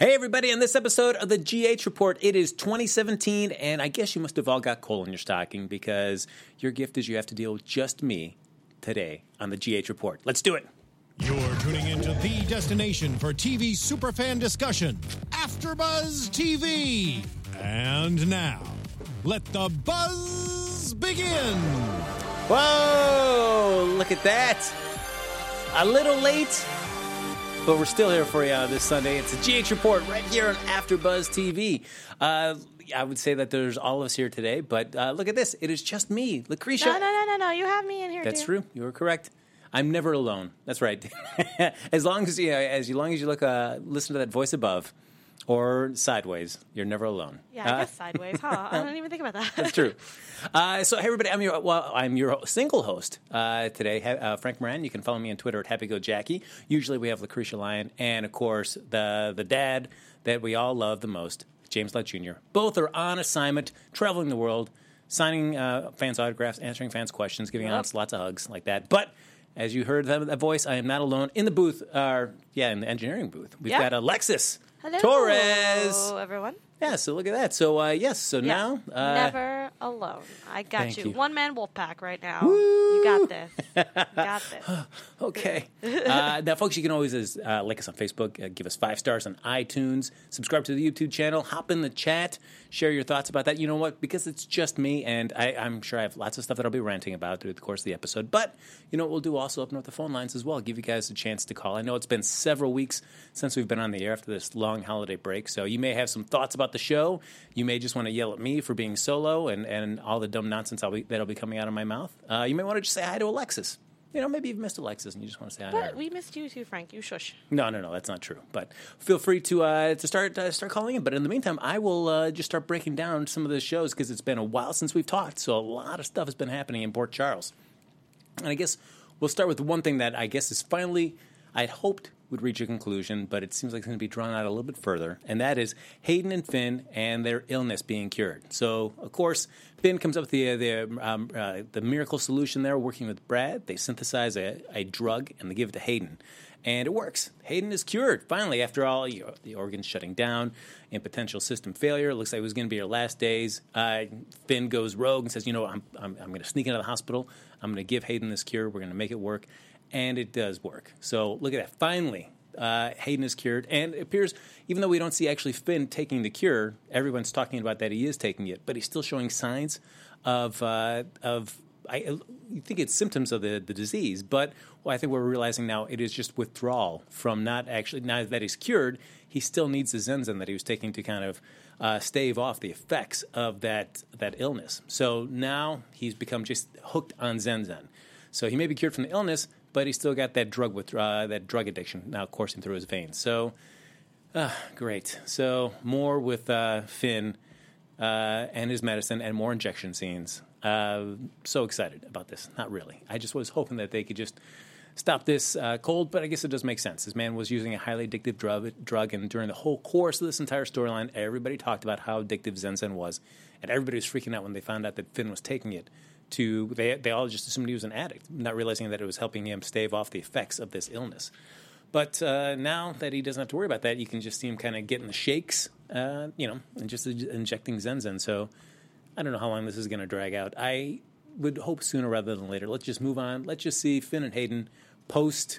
Hey everybody, on this episode of the GH Report, it is 2017, and I guess you must have all got coal in your stocking because your gift is you have to deal with just me today on the GH Report. Let's do it. You're tuning into the destination for TV superfan discussion, AfterBuzz TV. And now, let the buzz begin. Whoa, look at that. A little late, but we're still here for you on this Sunday. It's the GH Report right here on AfterBuzz TV. I would say that there's all of us here today, but look at this. It is just me, Lucretia. No. You have me in here, That's too. true. You are correct. I'm never alone. That's right. as long as you look, listen to that voice above, or sideways, you're never alone. Yeah, I guess sideways, huh? I didn't even think about that. That's true. So, hey, everybody, I'm your single host today, Frank Moran. You can follow me on Twitter at HappyGoJackie. Usually we have Lucretia Lyon and, of course, the dad that we all love the most, James Lott Jr. Both are on assignment, traveling the world, signing fans' autographs, answering fans' questions, giving out lots of hugs like that. But as you heard that voice, I am not alone in the booth, in the engineering booth. We've got Alexis Torres. Hello, everyone. Yeah, so look at that. So, now... never alone. I got thank you. One-man wolf pack right now. Woo! You got this. You got this. Okay. Now, folks, you can always like us on Facebook, give us 5 stars on iTunes, subscribe to the YouTube channel, hop in the chat, share your thoughts about that. You know what? Because it's just me, and I'm sure I have lots of stuff that I'll be ranting about through the course of the episode. But, you know what we'll do also? Open up the phone lines as well. Give you guys a chance to call. I know it's been several weeks since we've been on the air after this long holiday break, so you may have some thoughts about the show. You may just want to yell at me for being solo and all the dumb nonsense that'll be coming out of my mouth. You may want to just say hi to Alexis. You know, maybe you've missed Alexis and you just want to say hi to her. But we missed you too, Frank. You shush. No, that's not true. But feel free to start calling in. But in the meantime, I will just start breaking down some of the shows because it's been a while since we've talked. So a lot of stuff has been happening in Port Charles. And I guess we'll start with the one thing that I guess is finally, I'd hoped would reach a conclusion, but it seems like it's going to be drawn out a little bit further, and that is Hayden and Finn and their illness being cured. So, of course, Finn comes up with the miracle solution there, working with Brad. They synthesize a drug, and they give it to Hayden. And it works. Hayden is cured, finally, after all the organs shutting down and potential system failure. It looks like it was going to be her last days. Finn goes rogue and says, I'm going to sneak into the hospital. I'm going to give Hayden this cure. We're going to make it work. And it does work. So look at that. Finally, Hayden is cured. And it appears, even though we don't see actually Finn taking the cure, everyone's talking about that he is taking it, but he's still showing signs of you think it's symptoms of the disease, but I think we're realizing now it is just withdrawal from now that he's cured, he still needs the Zen-Zen that he was taking to kind of stave off the effects of that illness. So now he's become just hooked on Zen-Zen. So he may be cured from the illness, but he's still got that drug addiction now coursing through his veins. So, great. So more with Finn and his medicine and more injection scenes. So excited about this. Not really. I just was hoping that they could just stop this cold, but I guess it does make sense. This man was using a highly addictive drug, and during the whole course of this entire storyline, everybody talked about how addictive Zen-Zen was, and everybody was freaking out when they found out that Finn was taking it. They all just assumed he was an addict, not realizing that it was helping him stave off the effects of this illness. But now that he doesn't have to worry about that, you can just see him kind of getting the shakes, and just injecting Zen-Zen. So I don't know how long this is going to drag out. I would hope sooner rather than later. Let's just move on. Let's just see Finn and Hayden post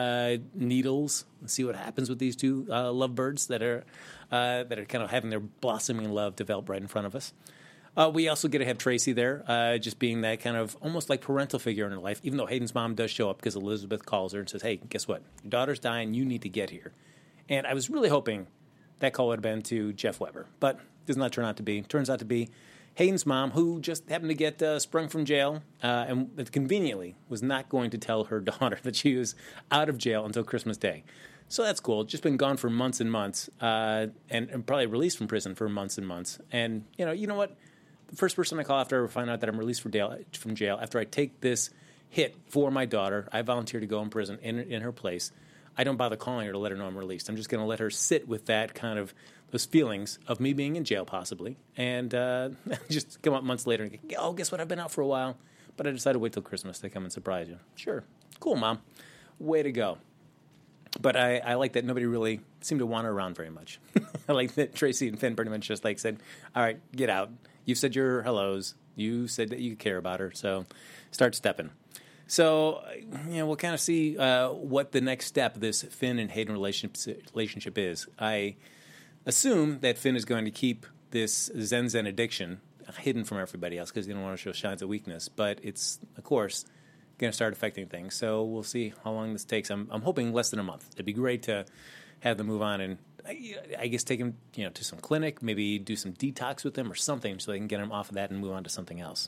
needles and see what happens with these two lovebirds that are kind of having their blossoming love develop right in front of us. We also get to have Tracy there, just being that kind of almost like parental figure in her life, even though Hayden's mom does show up because Elizabeth calls her and says, hey, guess what? Your daughter's dying. You need to get here. And I was really hoping that call would have been to Jeff Weber, but does not turn out to be. Turns out to be Hayden's mom, who just happened to get sprung from jail and conveniently was not going to tell her daughter that she was out of jail until Christmas Day. So that's cool. Just been gone for months and months and probably released from prison for months and months. And, you know what? The first person I call after I find out that I'm released from jail, after I take this hit for my daughter, I volunteer to go in prison in her place. I don't bother calling her to let her know I'm released. I'm just going to let her sit with that kind of those feelings of me being in jail possibly, and just come up months later and go, oh, guess what? I've been out for a while, but I decided to wait till Christmas to come and surprise you. Sure. Cool, Mom. Way to go. But I like that nobody really seemed to want her around very much. I like that Tracy and Finn pretty much just like said, all right, get out. You've said your hellos. You said that you care about her, so start stepping. So, we'll kind of see what the next step of this Finn and Hayden relationship is. I assume that Finn is going to keep this Zen addiction hidden from everybody else because they don't want to show signs of weakness. But it's, of course, going to start affecting things. So we'll see how long this takes. I'm hoping less than a month. It'd be great to have them move on and I guess take him to some clinic, maybe do some detox with them or something so they can get him off of that and move on to something else.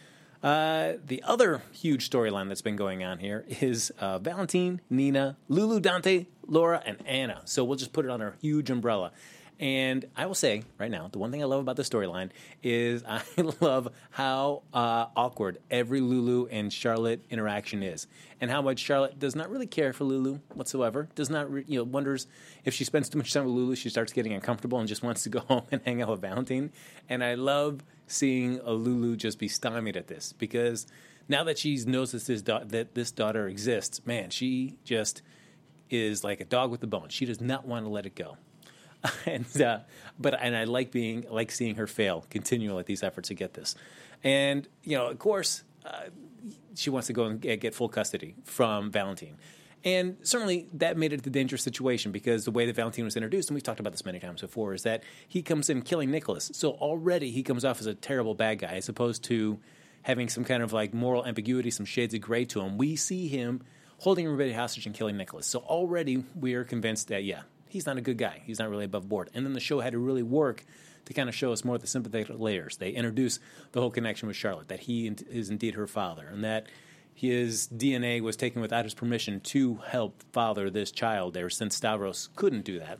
The other huge storyline that's been going on here is Valentine, Nina, Lulu, Dante, Laura, and Anna. So we'll just put it on our huge umbrella. And I will say right now, the one thing I love about the storyline is I love how awkward every Lulu and Charlotte interaction is, and how much Charlotte does not really care for Lulu whatsoever. Does not, wonders if she spends too much time with Lulu, she starts getting uncomfortable and just wants to go home and hang out with Valentine. And I love seeing a Lulu just be stymied at this because now that she knows that this daughter exists, man, she just is like a dog with a bone. She does not want to let it go. And I like seeing her fail continually at these efforts to get this, and of course she wants to go and get full custody from Valentine, and certainly that made it a dangerous situation because the way that Valentine was introduced, and we've talked about this many times before, is that he comes in killing Nicholas, so already he comes off as a terrible bad guy as opposed to having some kind of like moral ambiguity, some shades of gray to him. We see him holding everybody hostage and killing Nicholas, so already we are convinced that he's not a good guy. He's not really above board. And then the show had to really work to kind of show us more of the sympathetic layers. They introduce the whole connection with Charlotte, that he is indeed her father, and that his DNA was taken without his permission to help father this child there, since Stavros couldn't do that.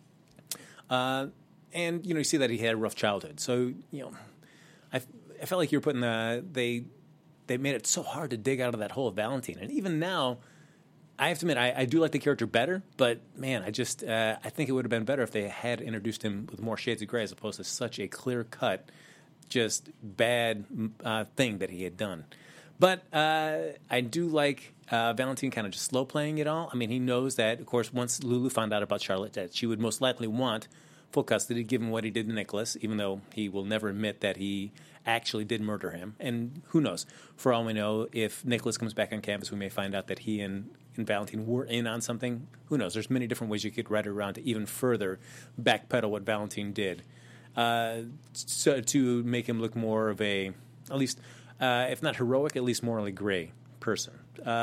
And, you see that he had a rough childhood. So, I felt like you were putting they made it so hard to dig out of that hole of Valentine. And even now, I have to admit, I do like the character better, but man, I think it would have been better if they had introduced him with more shades of gray as opposed to such a clear-cut, just bad thing that he had done. But I do like Valentine kind of just slow-playing it all. I mean, he knows that, of course, once Lulu found out about Charlotte, that she would most likely want full custody, given what he did to Nicholas, even though he will never admit that he actually did murder him. And who knows? For all we know, if Nicholas comes back on campus, we may find out that he and Valentine were in on something. Who knows? There's many different ways you could write it around to even further backpedal what Valentine did, so to make him look more of a, at least, if not heroic, at least morally gray person.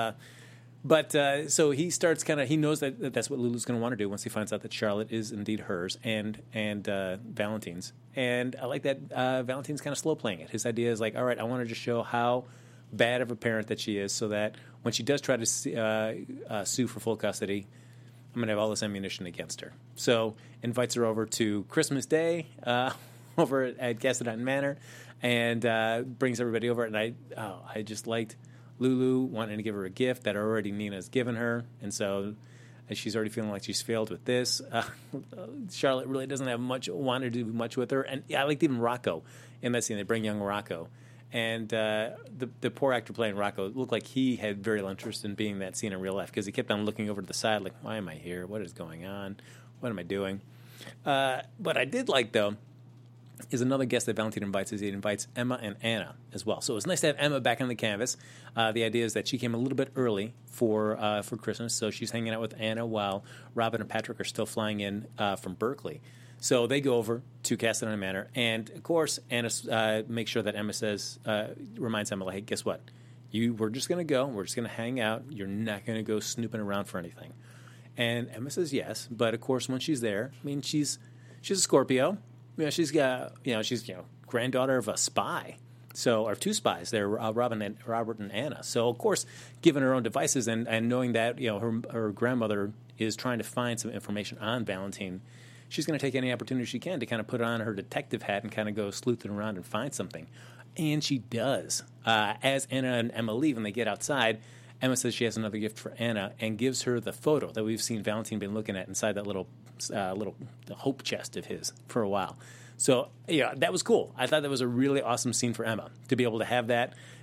But so he starts he knows that that's what Lulu's going to want to do once he finds out that Charlotte is indeed hers and Valentine's. And I like that Valentine's kind of slow playing it. His idea is like, all right, I want to just show how bad of a parent that she is, so that when she does try to sue for full custody, I'm going to have all this ammunition against her. So invites her over to Christmas Day over at Gassadon Manor, and brings everybody over. And I just liked Lulu wanting to give her a gift that already Nina's given her, and so she's already feeling like she's failed with this. Charlotte really doesn't want to do much with her, and I liked even Rocco in that scene. They bring young Rocco, and the poor actor playing Rocco looked like he had very little interest in being that scene in real life because he kept on looking over to the side like, why am I here? What is going on? What am I doing? What I did like, though, is another guest that Valentine invites is he invites Emma and Anna as well. So it was nice to have Emma back on the canvas. The idea is that she came a little bit early for Christmas, so she's hanging out with Anna while Robin and Patrick are still flying in from Berkeley. So they go over to Castellan Manor, and of course Anna makes sure that Emma reminds Emma, like, hey, guess what? We're just going to go. We're just going to hang out. You're not going to go snooping around for anything. And Emma says yes, but of course when she's there, I mean, she's a Scorpio. She's granddaughter of a spy, or two spies. They're Robert and Anna. So of course, given her own devices and knowing that her grandmother is trying to find some information on Valentine, she's going to take any opportunity she can to kind of put on her detective hat and kind of go sleuthing around and find something. And she does. As Anna and Emma leave and they get outside, Emma says she has another gift for Anna and gives her the photo that we've seen Valentine been looking at inside that little hope chest of his for a while. So, that was cool. I thought that was a really awesome scene for Emma to be able to have that.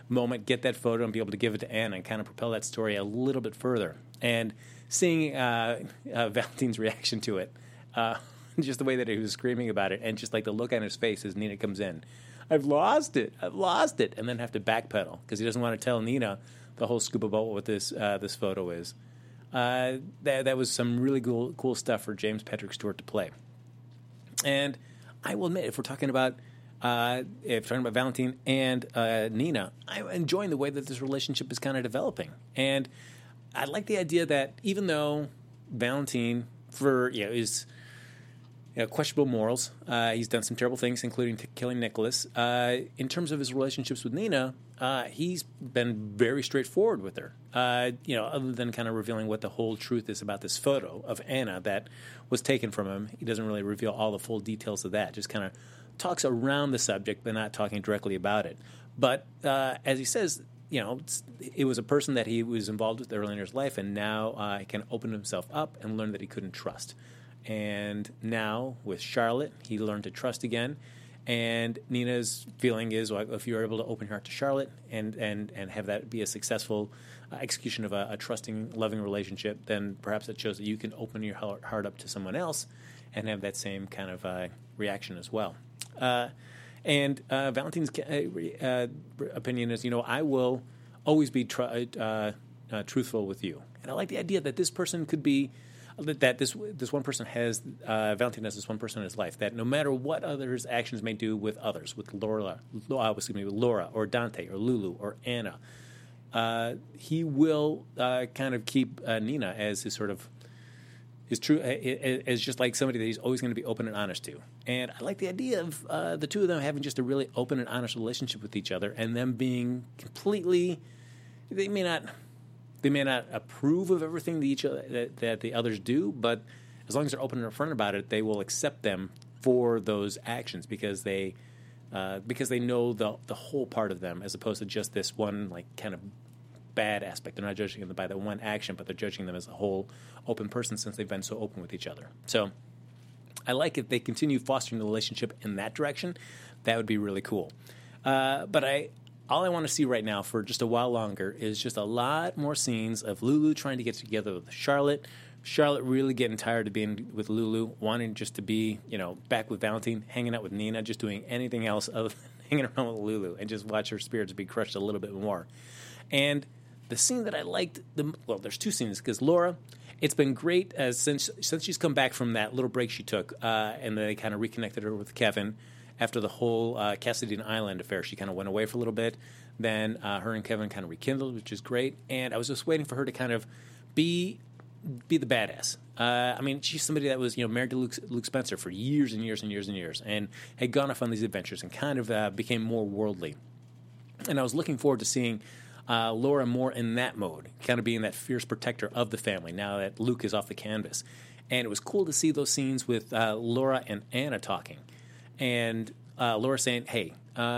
moment, get that photo, and be able to give it to Anna and kind of propel that story a little bit further. And seeing Valentine's reaction to it, just the way that he was screaming about it, and just like the look on his face as Nina comes in, I've lost it, and then have to backpedal because he doesn't want to tell Nina the whole scoop about what this photo is. That was some really cool stuff for James Patrick Stewart to play. And I will admit, if we're talking about Valentine and Nina, I'm enjoying the way that this relationship is kind of developing. And I like the idea that even though Valentine is questionable morals, he's done some terrible things, including killing Nicholas. In terms of his relationships with Nina, he's been very straightforward with her. Other than kind of revealing what the whole truth is about this photo of Anna that was taken from him, he doesn't really reveal all the full details of that. Just kind of talks around the subject, but not talking directly about it. But as he says, it was a person that he was involved with early in his life, and now he can open himself up and learn that he couldn't trust. And now with Charlotte, he learned to trust again. And Nina's feeling is, well, if you're able to open your heart to Charlotte and have that be a successful execution of a trusting, loving relationship, then perhaps it shows that you can open your heart up to someone else and have that same kind of reaction as well. And Valentine's opinion is, I will always be truthful with you. And I like the idea that this person could be, that this one person has, Valentine has this one person in his life, that no matter what others' actions may do with others, with Laura or Dante or Lulu or Anna, he will kind of keep Nina as his sort of, his true, as just like somebody that he's always going to be open and honest to. And I like the idea of the two of them having just a really open and honest relationship with each other, and them being completely, they may not approve of everything that the others do, but as long as they're open and upfront about it, they will accept them for those actions because they know the whole part of them, as opposed to just this one like kind of bad aspect. They're not judging them by that one action, but they're judging them as a whole open person since they've been so open with each other. So I like if they continue fostering the relationship in that direction. That would be really cool. But all I want to see right now for just a while longer is just a lot more scenes of Lulu trying to get together with Charlotte. Charlotte really getting tired of being with Lulu, wanting just to be, back with Valentine, hanging out with Nina, just doing anything else other than hanging around with Lulu, and just watch her spirits be crushed a little bit more. And the scene that I liked, there's two scenes, because Laura, it's been great since she's come back from that little break she took, and they kind of reconnected her with Kevin. After the whole Cassidy Island affair, she kind of went away for a little bit. Then her and Kevin kind of rekindled, which is great. And I was just waiting for her to kind of be the badass. She's somebody that was married to Luke Spencer for years and years and years and years, and had gone off on these adventures and kind of became more worldly. And I was looking forward to seeing Laura more in that mode, kind of being that fierce protector of the family now that Luke is off the canvas. And it was cool to see those scenes with Laura and Anna talking. And Laura saying, hey,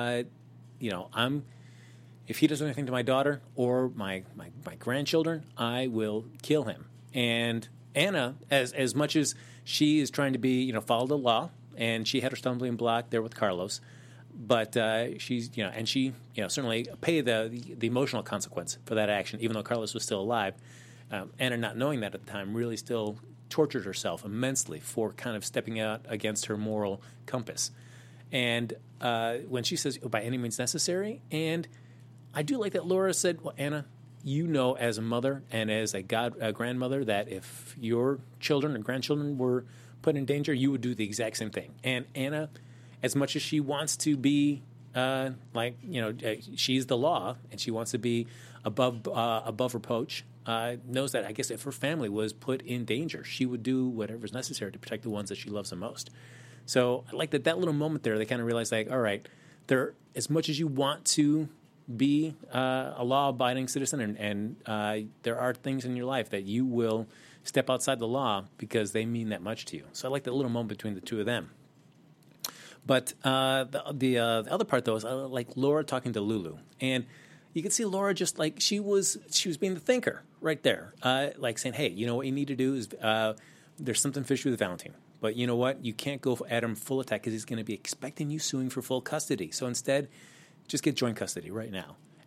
if he does anything to my daughter or my grandchildren, I will kill him. And Anna, as much as she is trying to be, follow the law, and she had her stumbling block there with Carlos, but she's, and she, certainly pay the emotional consequence for that action, even though Carlos was still alive. Anna, not knowing that at the time, really still tortured herself immensely for kind of stepping out against her moral compass. And when she says, by any means necessary, and I do like that Laura said, well, Anna, as a mother and as a grandmother, that if your children or grandchildren were put in danger, you would do the exact same thing. And Anna, as much as she wants to be she's the law and she wants to be above reproach, knows that I guess if her family was put in danger, she would do whatever's necessary to protect the ones that she loves the most. So I like that little moment there. They kind of realize, like, all right, as much as you want to be a law-abiding citizen, and there are things in your life that you will step outside the law because they mean that much to you. So I like that little moment between the two of them. But the other part, though, is I like Laura talking to Lulu. And you can see Laura just like she was being the thinker right there. Like saying, hey, what you need to do is there's something fishy with Valentine. But you know what? You can't go at him full attack because he's going to be expecting you suing for full custody. So instead, just get joint custody right now.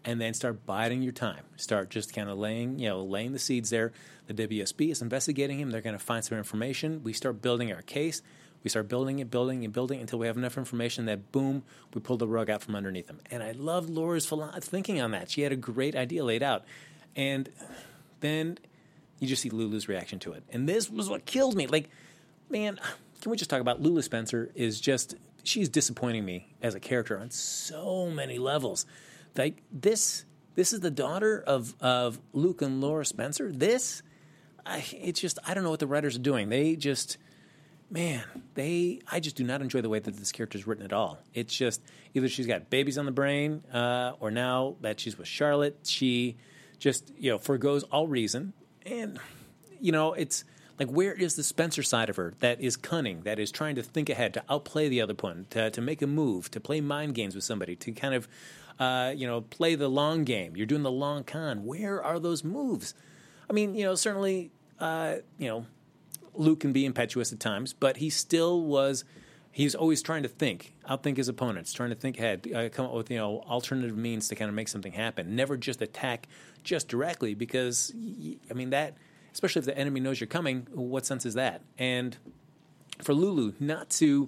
and then start biding your time. Start just kind of laying the seeds there. The WSB is investigating him. They're going to find some information. We start building our case. We start building until we have enough information that, boom, we pull the rug out from underneath him. And I love Laura's thinking on that. She had a great idea laid out. And then you just see Lulu's reaction to it. And this was what killed me. Like, man, can we just talk about Lulu Spencer she's disappointing me as a character on so many levels. Like, this is the daughter of Luke and Laura Spencer. I don't know what the writers are doing. They just... Man, I just do not enjoy the way that this character is written at all. It's just either she's got babies on the brain, or now that she's with Charlotte, she just forgoes all reason. And it's like, where is the Spencer side of her that is cunning, that is trying to think ahead, to outplay the other one, to make a move, to play mind games with somebody, to kind of play the long game. You're doing the long con. Where are those moves? I mean, certainly, Luke can be impetuous at times, but he's always trying to outthink his opponents, trying to think ahead, come up with, alternative means to kind of make something happen. Never just attack just directly, because, that, especially if the enemy knows you're coming, what sense is that? And for Lulu not to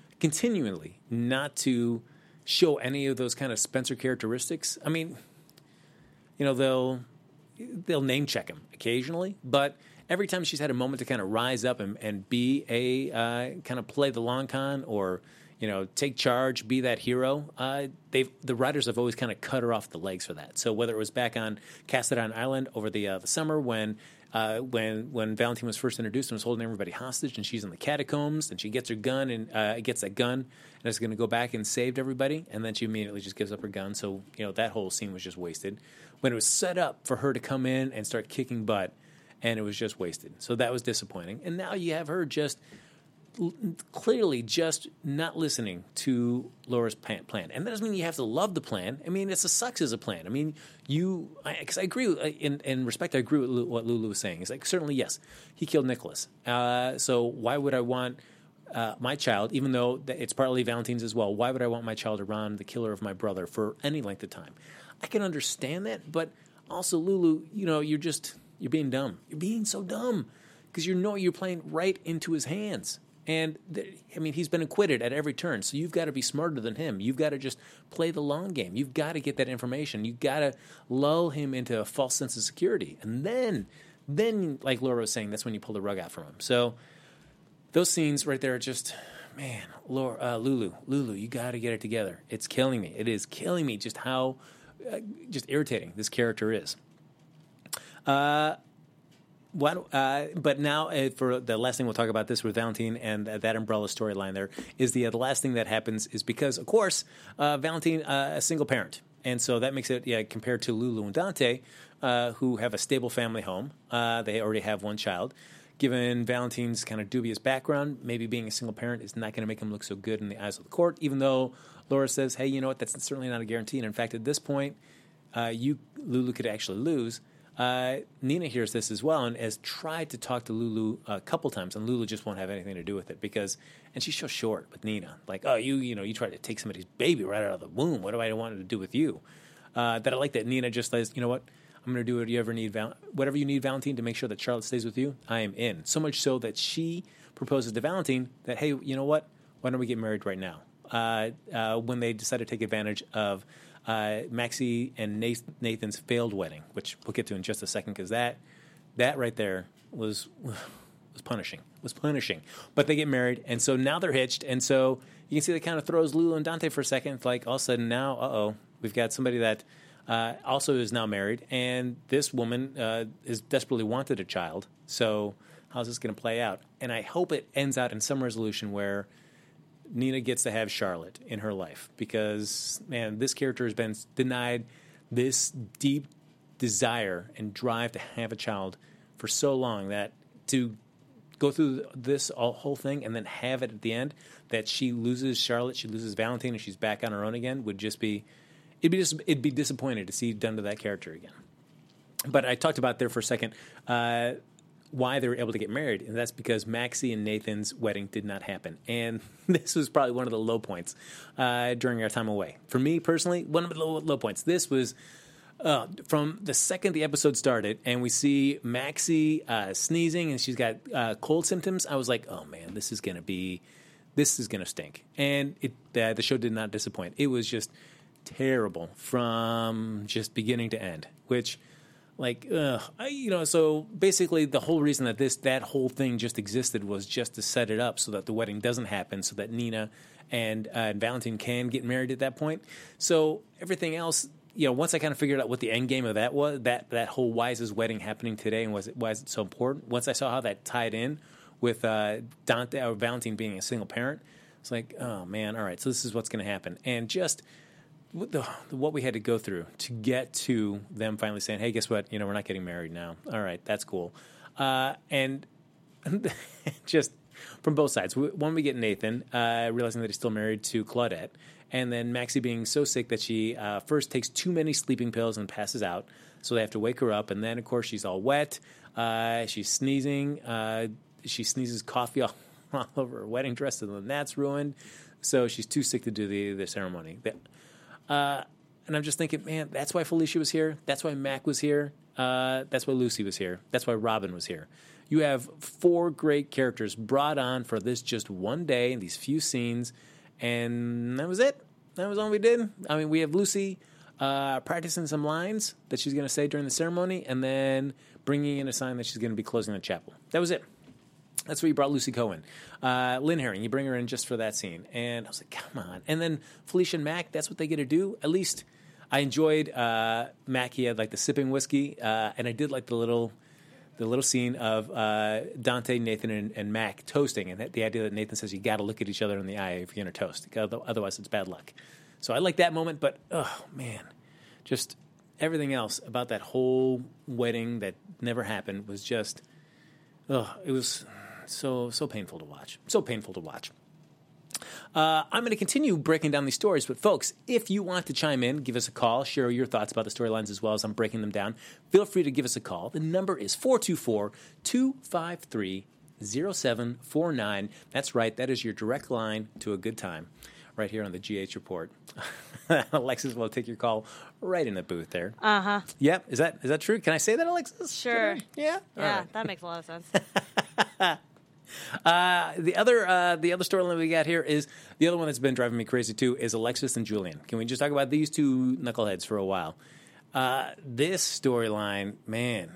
show any of those kind of Spencer characteristics, they'll name check him occasionally, but every time she's had a moment to kind of rise up and be kind of play the long con, or take charge, be that hero, the writers have always kind of cut her off the legs for that. So whether it was back on Cassadon Island over the summer when Valentine was first introduced and was holding everybody hostage, and she's in the catacombs, and she gets her gun and gets that gun and is going to go back and save everybody, and then she immediately just gives up her gun. So that whole scene was just wasted. When it was set up for her to come in and start kicking butt, and it was just wasted. So that was disappointing. And now you have her just clearly just not listening to Laura's plan. And that doesn't mean you have to love the plan. It's a sucks as a plan. Because I agree, in respect, I agree with what Lulu was saying. It's like, certainly, yes, he killed Nicholas. So why would I want my child, even though it's partly Valentine's as well, why would I want my child around the killer of my brother for any length of time? I can understand that, but also, Lulu, you're being dumb. You're being so dumb because you're playing right into his hands. And, he's been acquitted at every turn, so you've got to be smarter than him. You've got to just play the long game. You've got to get that information. You've got to lull him into a false sense of security. And then, like Laura was saying, that's when you pull the rug out from him. So those scenes right there are just, man, Lulu, you got to get it together. It's killing me. It is killing me just how just irritating this character is. But now, for the last thing we'll talk about this with Valentine and that umbrella storyline there, is the last thing that happens is because, of course, Valentine, a single parent. And so that makes it, compared to Lulu and Dante, who have a stable family home. They already have one child. Given Valentine's kind of dubious background, maybe being a single parent is not going to make him look so good in the eyes of the court, even though Laura says, hey, you know what, that's certainly not a guarantee. And in fact, at this point, Lulu could actually lose. Nina hears this as well and has tried to talk to Lulu a couple times, and Lulu just won't have anything to do with it and she's so short with Nina. Like, oh, you tried to take somebody's baby right out of the womb. What do I want to do with you? That I like that Nina just says, you know what? I'm going to do whatever you need, Valentine, to make sure that Charlotte stays with you. I am in. So much so that she proposes to Valentine that, hey, you know what? Why don't we get married right now? When they decide to take advantage of Maxie and Nathan's failed wedding, which we'll get to in just a second, because that right there was punishing. But they get married, and so now they're hitched, and so you can see that kind of throws Lulu and Dante for a second. It's like all of a sudden now, we've got somebody that also is now married, and this woman is desperately wanted a child. So how's this going to play out? And I hope it ends out in some resolution where Nina gets to have Charlotte in her life, because, man, this character has been denied this deep desire and drive to have a child for so long that to go through this whole thing and then have it at the end that she loses Charlotte, she loses Valentine, and she's back on her own again would just be it'd be disappointing to see done to that character again. But I talked about there for a second why they were able to get married, and that's because Maxie and Nathan's wedding did not happen. And this was probably one of the low points during our time away. For me personally, one of the low points. This was From the second the episode started, and we see Maxie sneezing, and she's got cold symptoms. I was like, "Oh man, this is gonna stink." And the show did not disappoint. It was just terrible from just beginning to end. Which, so basically, the whole reason that whole thing just existed was just to set it up so that the wedding doesn't happen, so that Nina and Valentine can get married at that point. So everything else. Once I kind of figured out what the end game of that was, that whole why is this wedding happening today and why is it so important? Once I saw how that tied in with Dante or Valentine being a single parent, it's like, oh man, all right, so this is what's going to happen. And just what we had to go through to get to them finally saying, hey, guess what? We're not getting married now. All right, that's cool. And just from both sides. One, we get Nathan realizing that he's still married to Claudette. And then Maxie being so sick that she first takes too many sleeping pills and passes out. So they have to wake her up. And then, of course, she's all wet. She's sneezing. She sneezes coffee all over her wedding dress, and then that's ruined. So she's too sick to do the ceremony. And I'm just thinking, man, that's why Felicia was here. That's why Mac was here. That's why Lucy was here. That's why Robin was here. You have 4 great characters brought on for this just one day in these few scenes. And that was it. That was all we did. I mean, we have Lucy practicing some lines that she's going to say during the ceremony, and then bringing in a sign that she's going to be closing the chapel. That was it. That's where you brought Lucy Cohen. Lynn Herring, you bring her in just for that scene. And I was like, come on. And then Felicia and Mac, that's what they get to do. At least I enjoyed Mac. He had like the sipping whiskey, and I did like the little scene of Dante, Nathan, and Mac toasting, and the idea that Nathan says you got to look at each other in the eye if you're going to toast, otherwise it's bad luck. So I like that moment, but oh man, just everything else about that whole wedding that never happened was just, it was so painful to watch. So painful to watch. I'm going to continue breaking down these stories, but folks, if you want to chime in, give us a call, share your thoughts about the storylines as well as I'm breaking them down, feel free to give us a call. The number is 424-253-0749. That's right, that is your direct line to a good time right here on the GH Report. Alexis will take your call right in the booth there. Uh-huh. Yep, is that true? Can I say that, Alexis? Sure. Yeah? Yeah, Right. that makes a lot of sense. The other storyline we got here is the other one that's been driving me crazy too is Alexis and Julian. Can we just talk about these two knuckleheads for a while? This storyline, man,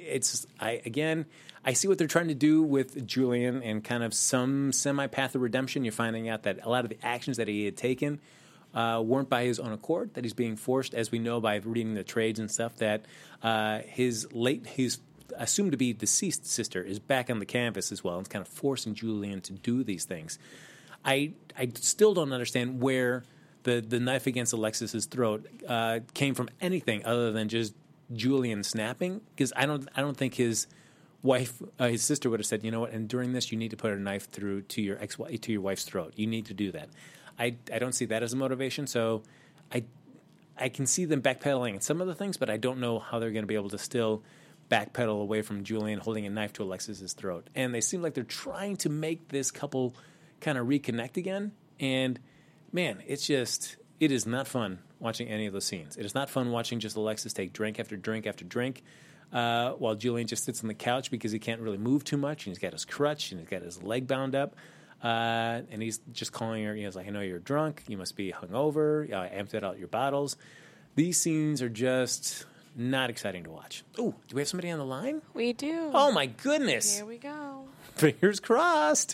I see what they're trying to do with Julian and kind of some semi-path of redemption. You're finding out that a lot of the actions that he had taken weren't by his own accord, that he's being forced, as we know by reading the trades and stuff, that his assumed to be deceased sister is back on the canvas as well and kind of forcing Julian to do these things. I still don't understand where the knife against Alexis's throat came from anything other than just Julian snapping, because I don't think his wife, his sister would have said, you know what, and during this you need to put a knife through to your wife's throat. You need to do that. I don't see that as a motivation, so I can see them backpedaling in some of the things, but I don't know how they're going to be able to still backpedal away from Julian holding a knife to Alexis's throat. And they seem like they're trying to make this couple kind of reconnect again. And man, it is not fun watching any of those scenes. It is not fun watching just Alexis take drink after drink after drink, while Julian just sits on the couch because he can't really move too much, and he's got his crutch, and he's got his leg bound up, and he's just calling her, he's like, I know you're drunk, you must be hungover, I emptied out your bottles. These scenes are just not exciting to watch. Oh, do we have somebody on the line? We do. Oh, my goodness. Here we go. Fingers crossed.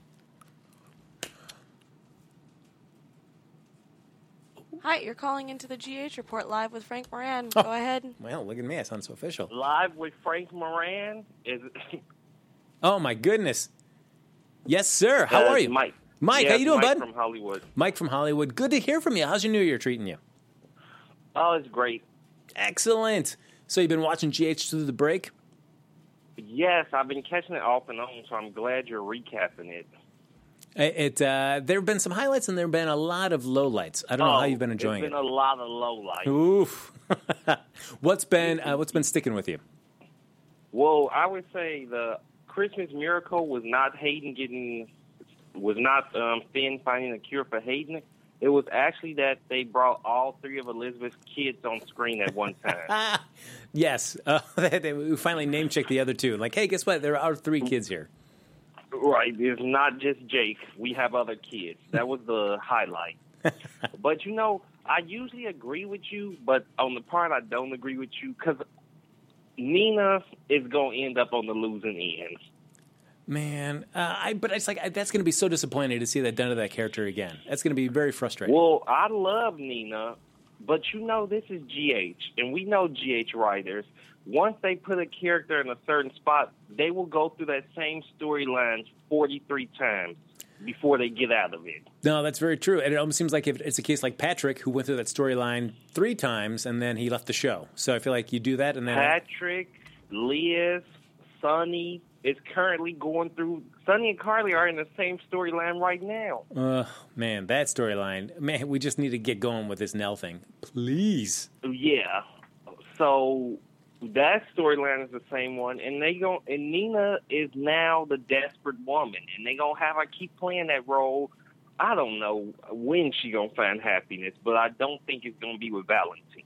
Hi, you're calling into the GH Report live with Frank Moran. Go ahead. Well, look at me. I sound so official. Live with Frank Moran is. Oh, my goodness. Yes, sir. How are you? Mike. Mike, yeah, how you doing, Mike bud? From Hollywood. Mike from Hollywood. Good to hear from you. How's your New Year treating you? Oh, it's great. Excellent. So you've been watching GH through the break? Yes, I've been catching it off and on, so I'm glad you're recapping it. There have been some highlights and there have been a lot of lowlights. I don't know how you've been enjoying It's been a lot of lowlights. Oof. What's been sticking with you? Well, I would say the Christmas Miracle was not Finn finding a cure for Hayden. It was actually that they brought all three of Elizabeth's kids on screen at one time. Yes. We finally name-checked the other two. Like, hey, guess what? There are 3 kids here. Right. It's not just Jake. We have other kids. That was the highlight. But, you know, I usually agree with you, but on the part I don't agree with you, because Nina is going to end up on the losing end. Man, but it's like that's going to be so disappointing to see that done to that character again. That's going to be very frustrating. Well, I love Nina, but you know this is GH, and we know GH writers. Once they put a character in a certain spot, they will go through that same storyline 43 times before they get out of it. No, that's very true. And it almost seems like if it's a case like Patrick, who went through that storyline 3 times, and then he left the show. So I feel like you do that, and then... Patrick, Liz, Sonny is currently going through... Sonny and Carly are in the same storyline right now. Man, that storyline. Man, we just need to get going with this Nell thing. Please. Yeah. So that storyline is the same one, and Nina is now the desperate woman, and they gonna have her keep playing that role. I don't know when she gonna find happiness, but I don't think it's gonna be with Valentine.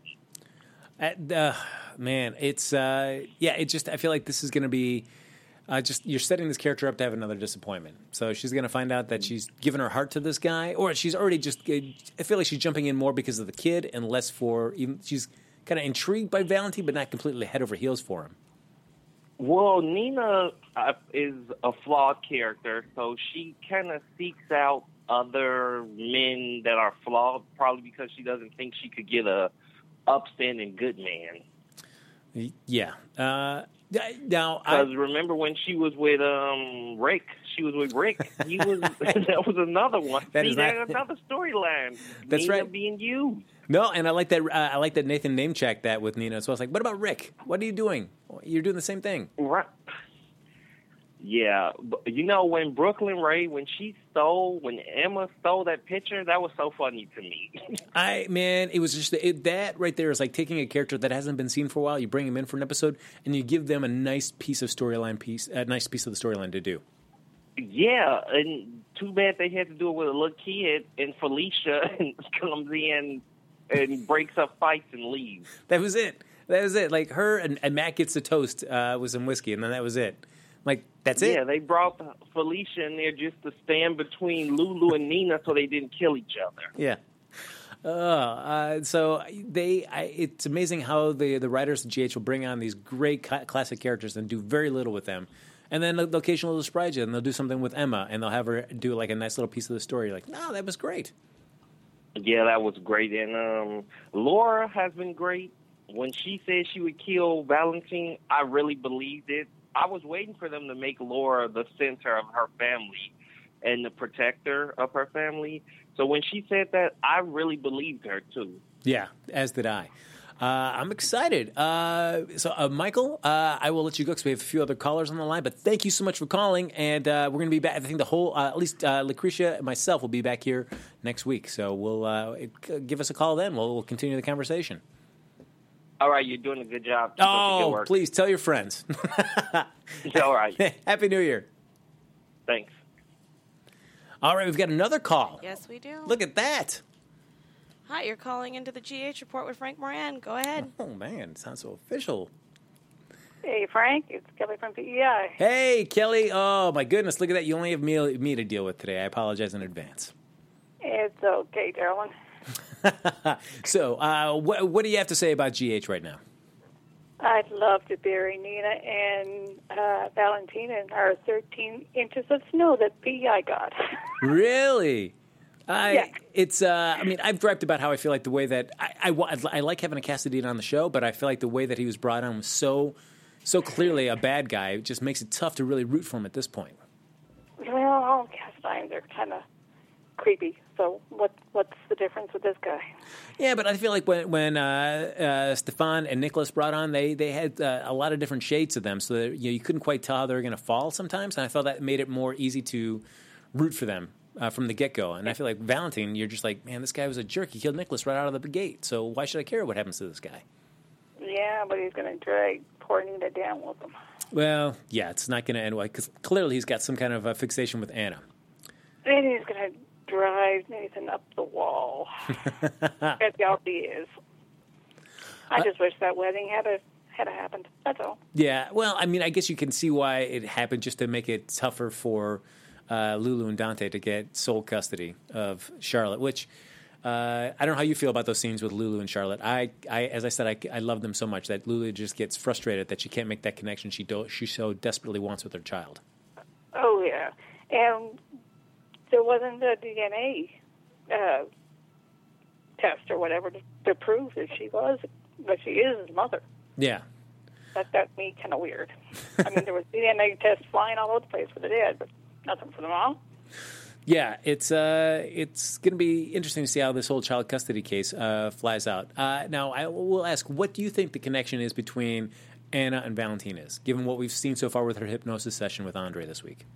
Man, it's it just I feel like this is gonna be just you're setting this character up to have another disappointment. So she's gonna find out that she's given her heart to this guy, or she's already just. I feel like she's jumping in more because of the kid and less for even she's. Kind of intrigued by Valentine, but not completely head over heels for him. Well, Nina is a flawed character, so she kind of seeks out other men that are flawed, probably because she doesn't think she could get a upstanding good man. Yeah. Now, because remember when she was with Rick? She was with Rick. He was that was another one. That's another storyline. That's Nina right. Being used. No, and I like that. I like that Nathan name checked that with Nina. So I was like, "What about Rick? What are you doing? You're doing the same thing." Right. Yeah, but you know when Brooklyn Ray, when Emma stole that picture, that was so funny to me. It was just that right there is like taking a character that hasn't been seen for a while. You bring him in for an episode, and you give them a nice piece of the storyline to do. Yeah, and too bad they had to do it with a little kid, and Felicia comes in and breaks up fights and leaves. That was it. Like her and Matt gets a toast with some whiskey, and then that was it. Like, that's it. Yeah, they brought Felicia in there just to stand between Lulu and Nina so they didn't kill each other. Yeah. So it's amazing how the writers at GH will bring on these great classic characters and do very little with them. And then they'll occasionally surprise you, and they'll do something with Emma, and they'll have her do like a nice little piece of the story. You're like, no, that was great. Yeah, that was great. And Laura has been great. When she said she would kill Valentine, I really believed it. I was waiting for them to make Laura the center of her family and the protector of her family. So when she said that, I really believed her, too. Yeah, as did I. I'm excited. So, Michael, I will let you go because we have a few other callers on the line. But thank you so much for calling. And we're going to be back. I think the whole, at least Lucretia and myself will be back here next week. So we'll give us a call then. We'll continue the conversation. All right, you're doing a good job. Keep up the good work. Please tell your friends. All right. Happy New Year. Thanks. All right, we've got another call. Yes, we do. Look at that. Hi, you're calling into the GH report with Frank Moran. Go ahead. Oh, man, it sounds so official. Hey, Frank. It's Kelly from PEI. Hey, Kelly. Oh, my goodness. Look at that. You only have me to deal with today. I apologize in advance. It's okay, darling. So, what do you have to say about GH right now? I'd love to bury Nina and Valentina in our 13 inches of snow that PEI got. Really? Yeah. It's. I mean, I've griped about how I feel like the way that I like having a Cassidy on the show, but I feel like the way that he was brought on was so clearly a bad guy. It just makes it tough to really root for him at this point. Well, all cast-irons are kind of creepy. So what's the difference with this guy? Yeah, but I feel like when Stefan and Nicholas brought on, they had a lot of different shades of them, so that, you couldn't quite tell how they were going to fall sometimes, and I felt that made it more easy to root for them from the get-go. And I feel like Valentine, you're just like, man, this guy was a jerk. He killed Nicholas right out of the gate, so why should I care what happens to this guy? Yeah, but he's going to drag poor Nina down with him. Well, yeah, it's not going to end well, because clearly he's got some kind of a fixation with Anna. And he's going to drives Nathan up the wall. As he already is. I just wish that wedding had happened. That's all. Yeah, well, I mean, I guess you can see why it happened, just to make it tougher for Lulu and Dante to get sole custody of Charlotte, which I don't know how you feel about those scenes with Lulu and Charlotte. As I said, I love them so much that Lulu just gets frustrated that she can't make that connection she so desperately wants with her child. Oh, yeah. And there wasn't a DNA test or whatever to prove that she is his mother. Yeah. That got me kind of weird. I mean, there was DNA tests flying all over the place for the dad, but nothing for the mom. Yeah, it's going to be interesting to see how this whole child custody case flies out. Now, I will ask, what do you think the connection is between Anna and Valentina is, given what we've seen so far with her hypnosis session with Andre this week?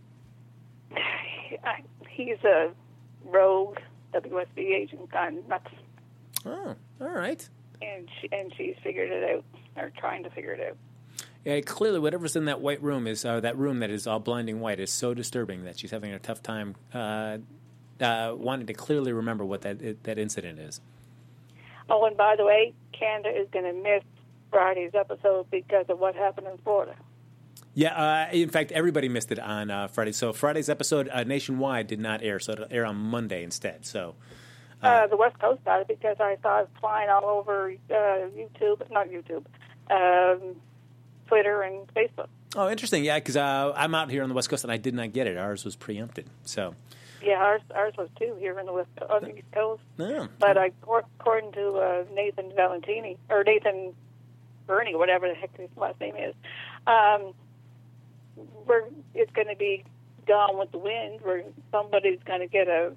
He's a rogue WSB agent gone nuts. Oh, all right. And she's figured it out, or trying to figure it out. Yeah, clearly whatever's in that white room that room that is all blinding white is so disturbing that she's having a tough time wanting to clearly remember what that incident is. Oh, and by the way, Canada is going to miss Friday's episode because of what happened in Florida. Yeah, in fact, everybody missed it on Friday. So Friday's episode nationwide did not air, so it'll air on Monday instead. So the West Coast got it because I saw it flying all over Twitter and Facebook. Oh, interesting. Yeah, because I'm out here on the West Coast and I did not get it. Ours was preempted. So yeah, ours was too here on the East Coast. Yeah. But according to Nathan Valentini or Nathan Bernie, whatever the heck his last name is, it's going to be Gone with the Wind, where somebody's going to get a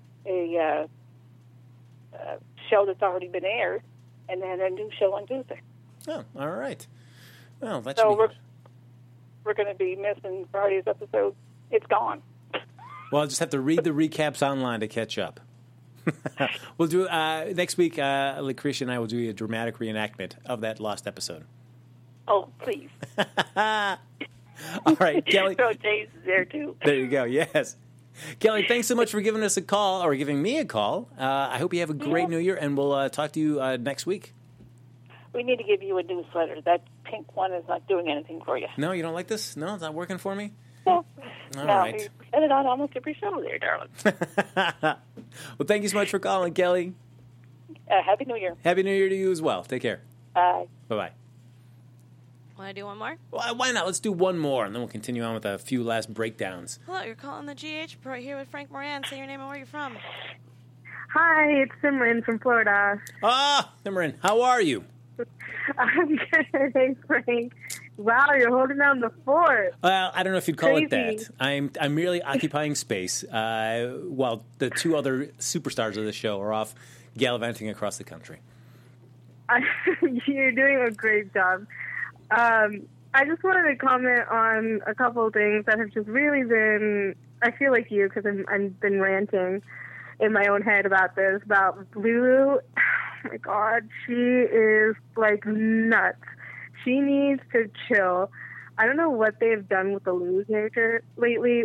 show that's already been aired, and then a new show on Tuesday. Oh, all right. Well, that's so we're going to be missing Friday's episode. It's gone. Well, I'll just have to read the recaps online to catch up. We'll do next week. Lucretia and I will do a dramatic reenactment of that lost episode. Oh, please. All right, Kelly. So Jay's there too. There you go. Yes, Kelly. Thanks so much for giving us a call, or giving me a call. I hope you have a great New Year, and we'll talk to you next week. We need to give you a newsletter. That pink one is not doing anything for you. No, you don't like this? No, it's not working for me? No. All right. You said it on almost every show there, darling. Well, thank you so much for calling, Kelly. Happy New Year. Happy New Year to you as well. Take care. Bye. Bye-bye. Want to do one more? Well, why not? Let's do one more, and then we'll continue on with a few last breakdowns. Hello, you're calling the GH report here with Frank Moran. Say your name and where you're from. Hi, it's Simran from Florida. Ah, Simran, how are you? I'm good. Thanks, Frank. Wow, you're holding down the fort. Well, I don't know if you'd call it Crazy. that. I'm merely occupying space while the two other superstars of the show are off gallivanting across the country. You're doing a great job. I just wanted to comment on a couple of things that have just really been, I feel like you, because I've been ranting in my own head about this, about Lulu. Oh my God, she is like nuts. She needs to chill. I don't know what they've done with the Lulu character lately.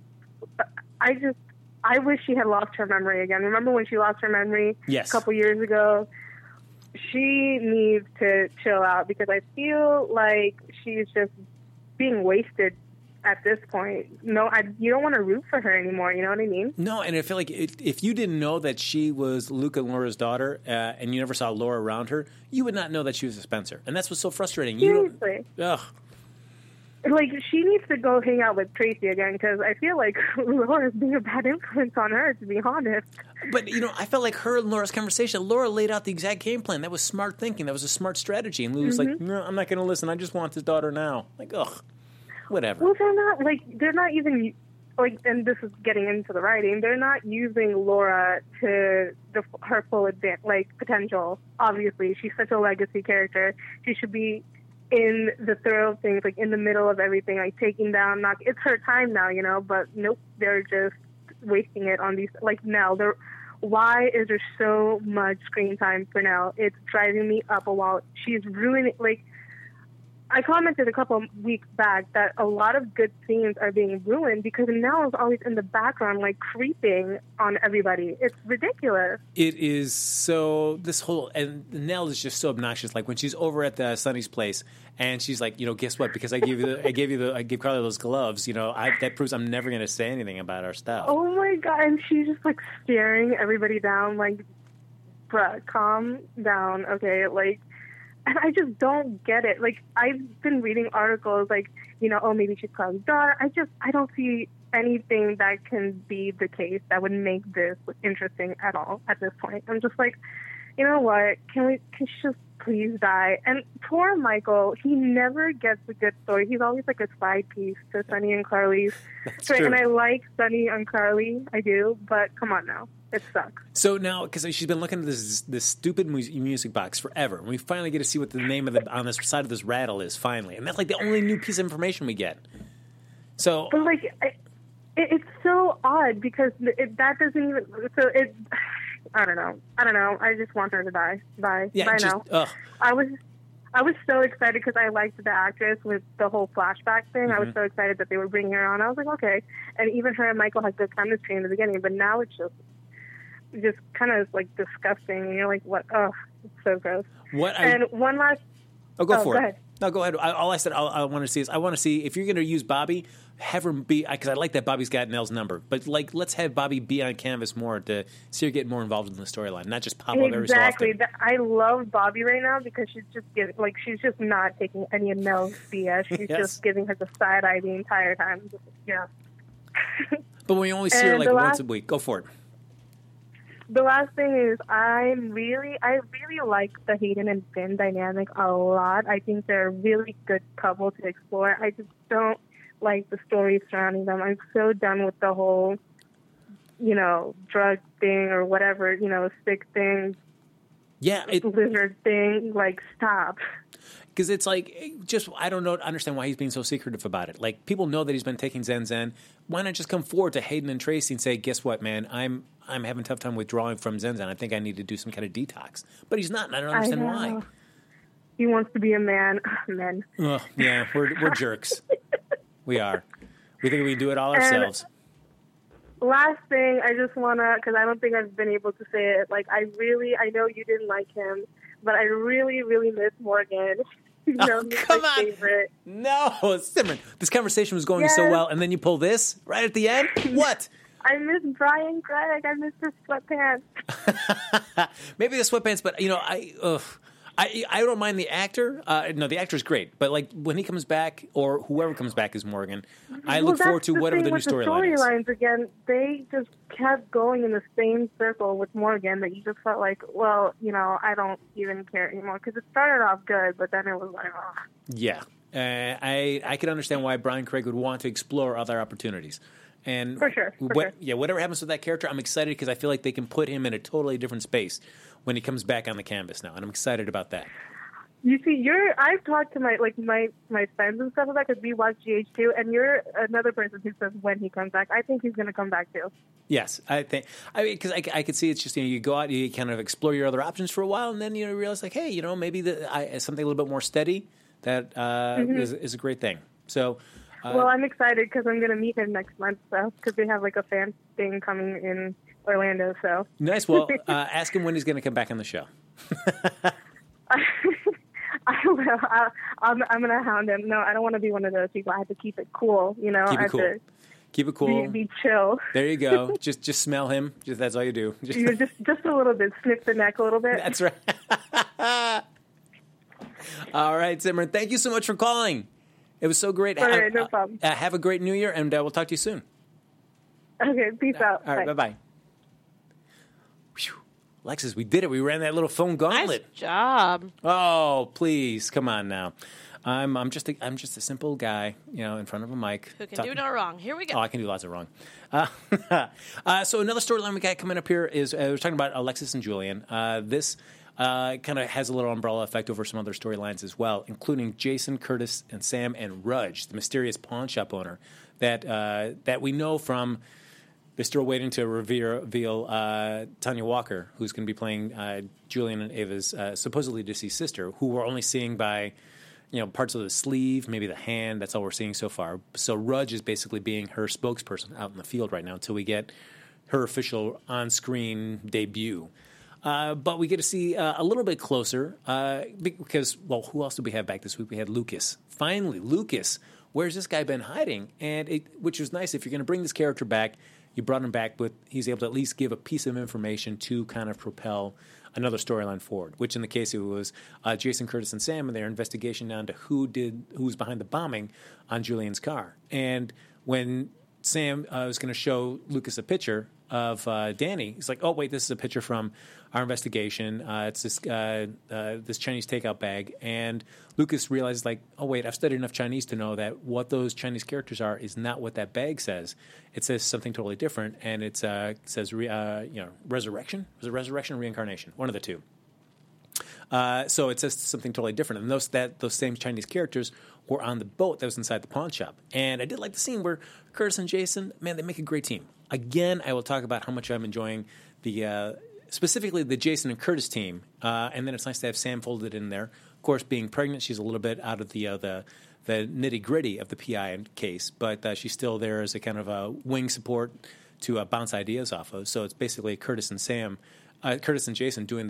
I wish she had lost her memory again. Remember when she lost her memory Yes. a couple years ago? She needs to chill out because I feel like she's just being wasted at this point. No, you don't want to root for her anymore. You know what I mean? No, and I feel like if you didn't know that she was Luke and Laura's daughter, and you never saw Laura around her, you would not know that she was a Spencer. And that's what's so frustrating. Seriously. Ugh. Like, she needs to go hang out with Tracy again because I feel like Laura's being a bad influence on her, to be honest. But, I felt like her and Laura's conversation, Laura laid out the exact game plan. That was smart thinking. That was a smart strategy. And Lulu's like, no, I'm not going to listen. I just want his daughter now. Like, ugh, whatever. Well, they're not even, and this is getting into the writing, they're not using Laura to her full potential. Obviously, she's such a legacy character. She should be in the throw of things, in the middle of everything, taking down, it's her time now, but nope, they're just wasting it on these, Nell. Why is there so much screen time for Nell? It's driving me up a wall. She's ruining, I commented a couple of weeks back that a lot of good scenes are being ruined because Nell is always in the background, like creeping on everybody. It's ridiculous. It is so. And Nell is just so obnoxious. Like when she's over at the Sonny's place, and she's like, guess what? Because I gave Carly those gloves. That proves I'm never going to say anything about our stuff. Oh my God! And she's just like staring everybody down, like, bruh, calm down, okay? Like. And I just don't get it. Like, I've been reading articles like, maybe she's Carly's daughter. I don't see anything that can be the case that would make this interesting at all at this point. I'm just like, you know what? Can she just please die? And poor Michael, he never gets a good story. He's always like a side piece to Sonny and Carly's. That's true. And I like Sonny and Carly, I do, but come on now. It sucks. So now, because she's been looking at this stupid music box forever, and we finally get to see what the name on this side of this rattle is, finally. And that's like the only new piece of information we get. So, but like, it's so odd because that doesn't even. So it, I don't know. I just want her to die. Bye. Yeah, Bye now. I was so excited because I liked the actress with the whole flashback thing. I was so excited that they were bringing her on. I was like, okay. And even her and Michael had good chemistry in the beginning, but now it's just kind of like disgusting. And you're like, what? Oh, it's so gross. And one last. Oh, go for it. Ahead. No, go ahead. All I said I want to see is I want to see if you're going to use Bobby, have her be, because I like that Bobby's got Nell's number, but like let's have Bobby be on canvas more to see her get more involved in the storyline, not just pop up every so often. Exactly. I love Bobby right now because she's just not taking any of Nell's BS. She's just giving her the side eye the entire time. Yeah. But we only see her like once a week. Go for it. The last thing is I really like the Hayden and Finn dynamic a lot. I think they're a really good couple to explore. I just don't like the stories surrounding them. I'm so done with the whole, drug thing or whatever, sick thing. Yeah. Lizard thing. Like, stop. Because it's like, I don't understand why he's being so secretive about it. Like, people know that he's been taking Zen. Why not just come forward to Hayden and Tracy and say, guess what, man? I'm having a tough time withdrawing from Zen. I think I need to do some kind of detox. But he's not, and I don't understand why. He wants to be a man. Men. Oh, yeah, we're jerks. We are. We think we can do it all ourselves. Last thing, I just want to, because I don't think I've been able to say it, like, I know you didn't like him, but I really, really miss Morgan. He's come my on. favorite. No, Simran, this conversation was going so well, and then you pull this right at the end? What? I miss Brian Craig. I miss his sweatpants. Maybe the sweatpants, but, I don't mind the actor. No, the actor's great. But, like, when he comes back, or whoever comes back as Morgan, I look forward to whatever the new storyline is. Storylines, again, they just kept going in the same circle with Morgan that you just felt like, well, I don't even care anymore. Because it started off good, but then it was like, oh. Yeah. I can understand why Brian Craig would want to explore other opportunities. And for sure. Yeah, whatever happens with that character, I'm excited because I feel like they can put him in a totally different space when he comes back on the canvas now, and I'm excited about that. You see, I've talked to my friends and stuff about that because we watch GH2, and you're another person who says when he comes back. I think he's going to come back too. Yes, because I could see it's just you go out, you kind of explore your other options for a while, and then you realize like, hey, maybe something a little bit more steady that is a great thing. So. Well, I'm excited because I'm going to meet him next month, because they have like a fan thing coming in Orlando. So nice. Well, ask him when he's going to come back on the show. I will. I'm going to hound him. No, I don't want to be one of those people. I have to keep it cool. Keep it cool. Keep it cool. Be chill. There you go. just smell him. That's all you do. Just a little bit. Sniff the neck a little bit. That's right. All right, Simran. Thank you so much for calling. It was so great. All right, no problem. Have a great New Year, and we'll talk to you soon. Okay, peace out. All right, bye-bye. Whew. Alexis, we did it. We ran that little phone gauntlet. Nice job. Oh, please, come on now. I'm just a simple guy, in front of a mic. Who can do no wrong. Here we go. Oh, I can do lots of wrong. So another storyline we got coming up here is we're talking about Alexis and Julian. This kind of has a little umbrella effect over some other storylines as well, including Jason, Curtis, and Sam and Rudge, the mysterious pawn shop owner that we know from. They're still waiting to reveal Tanya Walker, who's going to be playing Julian and Ava's supposedly deceased sister, who we're only seeing by parts of the sleeve, maybe the hand. That's all we're seeing so far. So Rudge is basically being her spokesperson out in the field right now until we get her official on-screen debut. But we get to see a little bit closer because, well, who else did we have back this week? We had Lucas. Finally, Lucas. Where's this guy been hiding? Which was nice. If you're going to bring this character back, you brought him back, but he's able to at least give a piece of information to kind of propel another storyline forward, which in the case it was Jason, Curtis, and Sam and their investigation down to who was behind the bombing on Julian's car. And when Sam was going to show Lucas a picture of Danny, he's like, oh, wait, this is a picture from our investigation. It's this Chinese takeout bag. And Lucas realizes, like, oh, wait, I've studied enough Chinese to know that what those Chinese characters are is not what that bag says. It says something totally different, and it says resurrection. Was it resurrection or reincarnation? One of the two. So it says something totally different. And those same Chinese characters were on the boat that was inside the pawn shop. And I did like the scene where Curtis and Jason, man, they make a great team. Again, I will talk about how much I'm enjoying specifically the Jason and Curtis team. And then it's nice to have Sam folded in there. Of course, being pregnant, she's a little bit out of the nitty-gritty of the PI case, but she's still there as a kind of a wing support to bounce ideas off of. So it's basically Curtis and Jason doing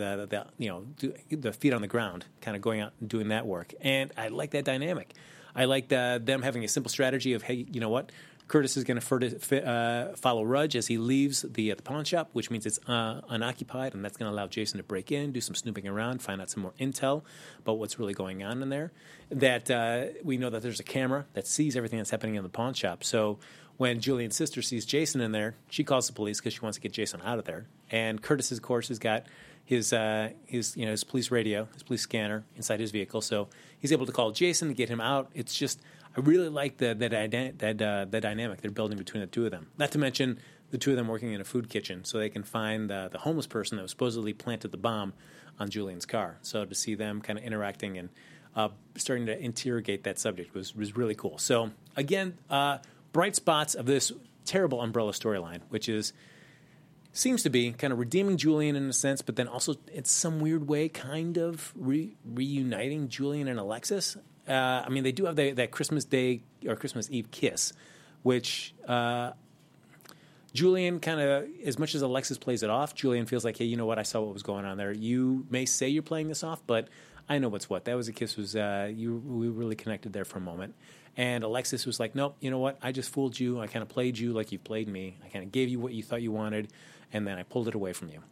the feet on the ground, kind of going out and doing that work. And I like that dynamic. I like them having a simple strategy of, hey, you know what? Curtis is going to follow Rudge as he leaves the pawn shop, which means it's unoccupied, and that's going to allow Jason to break in, do some snooping around, find out some more intel about what's really going on in there. That we know that there's a camera that sees everything that's happening in the pawn shop. So when Julian's sister sees Jason in there, she calls the police because she wants to get Jason out of there. And Curtis, of course, has got his police radio, his police scanner inside his vehicle, so he's able to call Jason to get him out. It's just, I really like the dynamic they're building between the two of them. Not to mention the two of them working in a food kitchen, so they can find the homeless person that was supposedly planted the bomb on Julian's car. So to see them kind of interacting and starting to interrogate that subject was really cool. So again, bright spots of this terrible Umbrella storyline, which seems to be kind of redeeming Julian in a sense, but then also in some weird way kind of reuniting Julian and Alexis. I mean, they do have that Christmas Day or Christmas Eve kiss, which Julian kind of, as much as Alexis plays it off, Julian feels like, hey, you know what? I saw what was going on there. You may say you're playing this off, but I know what's what. That was a kiss. We really connected there for a moment. And Alexis was like, nope, you know what? I just fooled you. I kind of played you like you've played me. I kind of gave you what you thought you wanted, and then I pulled it away from you.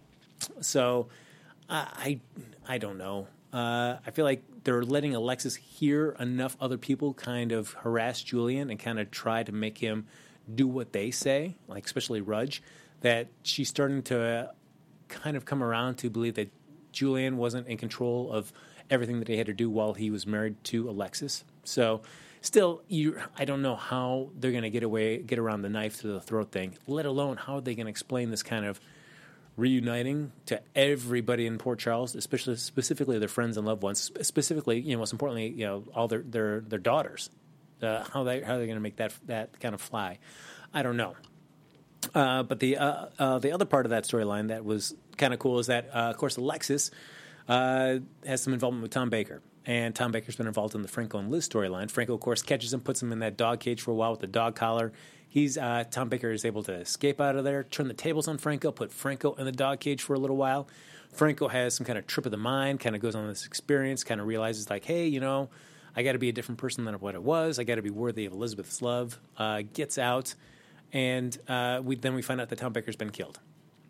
So I don't know. I feel like they're letting Alexis hear enough other people kind of harass Julian and kind of try to make him do what they say, like especially Rudge, that she's starting to kind of come around to believe that Julian wasn't in control of everything that he had to do while he was married to Alexis. So still, I don't know how they're going to get around the knife to the throat thing, let alone how are they going to explain this kind of reuniting to everybody in Port Charles, specifically their friends and loved ones, specifically, most importantly, all their daughters. How are they going to make that kind of fly? I don't know. But the other part of that storyline that was kind of cool is that, of course, Alexis has some involvement with Tom Baker. And Tom Baker's been involved in the Franco and Liz storyline. Franco, of course, catches him, puts him in that dog cage for a while with the dog collar. Tom Baker is able to escape out of there, turn the tables on Franco, put Franco in the dog cage for a little while. Franco has some kind of trip of the mind, kind of goes on this experience, kind of realizes like, hey, I got to be a different person than what I was. I got to be worthy of Elizabeth's love. Gets out, and we find out that Tom Baker's been killed.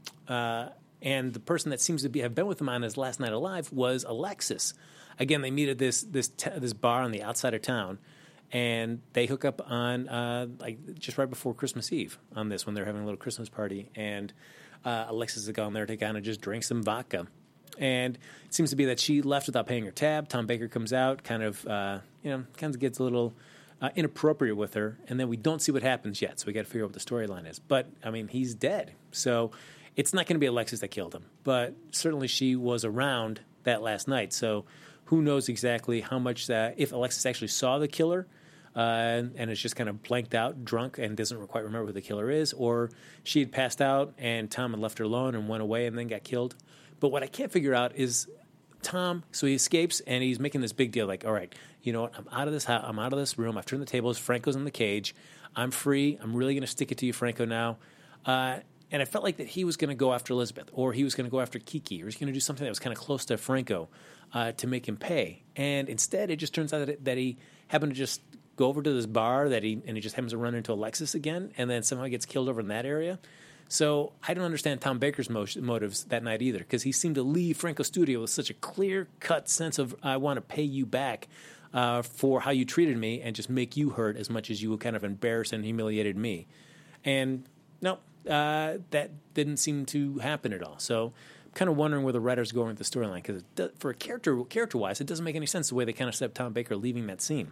And the person that seems to have been with him on his last night alive was Alexis. Again, they meet at this bar on the outside of town, and they hook up on just right before Christmas Eve on this when they're having a little Christmas party. And Alexis has gone there to kind of just drink some vodka. And it seems to be that she left without paying her tab. Tom Baker comes out, kind of gets a little inappropriate with her, and then we don't see what happens yet. So we got to figure out what the storyline is. But I mean, he's dead, so it's not going to be Alexis that killed him. But certainly she was around that last night, so who knows exactly how much if Alexis actually saw the killer and is just kind of blanked out, drunk, and doesn't quite remember who the killer is, or she had passed out and Tom had left her alone and went away and then got killed. But what I can't figure out is Tom, so he escapes, and he's making this big deal, like, all right, you know what, I'm out of this house, I'm out of this room, I've turned the tables, Franco's in the cage, I'm free, I'm really going to stick it to you, Franco, now. And I felt like that he was going to go after Elizabeth, or he was going to go after Kiki, or he's going to do something that was kind of close to Franco to make him pay. And instead, it just turns out that he happened to just go over to this bar and he just happens to run into Alexis again, and then somehow gets killed over in that area. So I don't understand Tom Baker's motives that night either, because he seemed to leave Franco's studio with such a clear-cut sense of, I want to pay you back for how you treated me and just make you hurt as much as you kind of embarrassed and humiliated me. And no, that didn't seem to happen at all. So I'm kind of wondering where the writers are going with the storyline, because for a character-wise, it doesn't make any sense the way they kind of set up Tom Baker leaving that scene.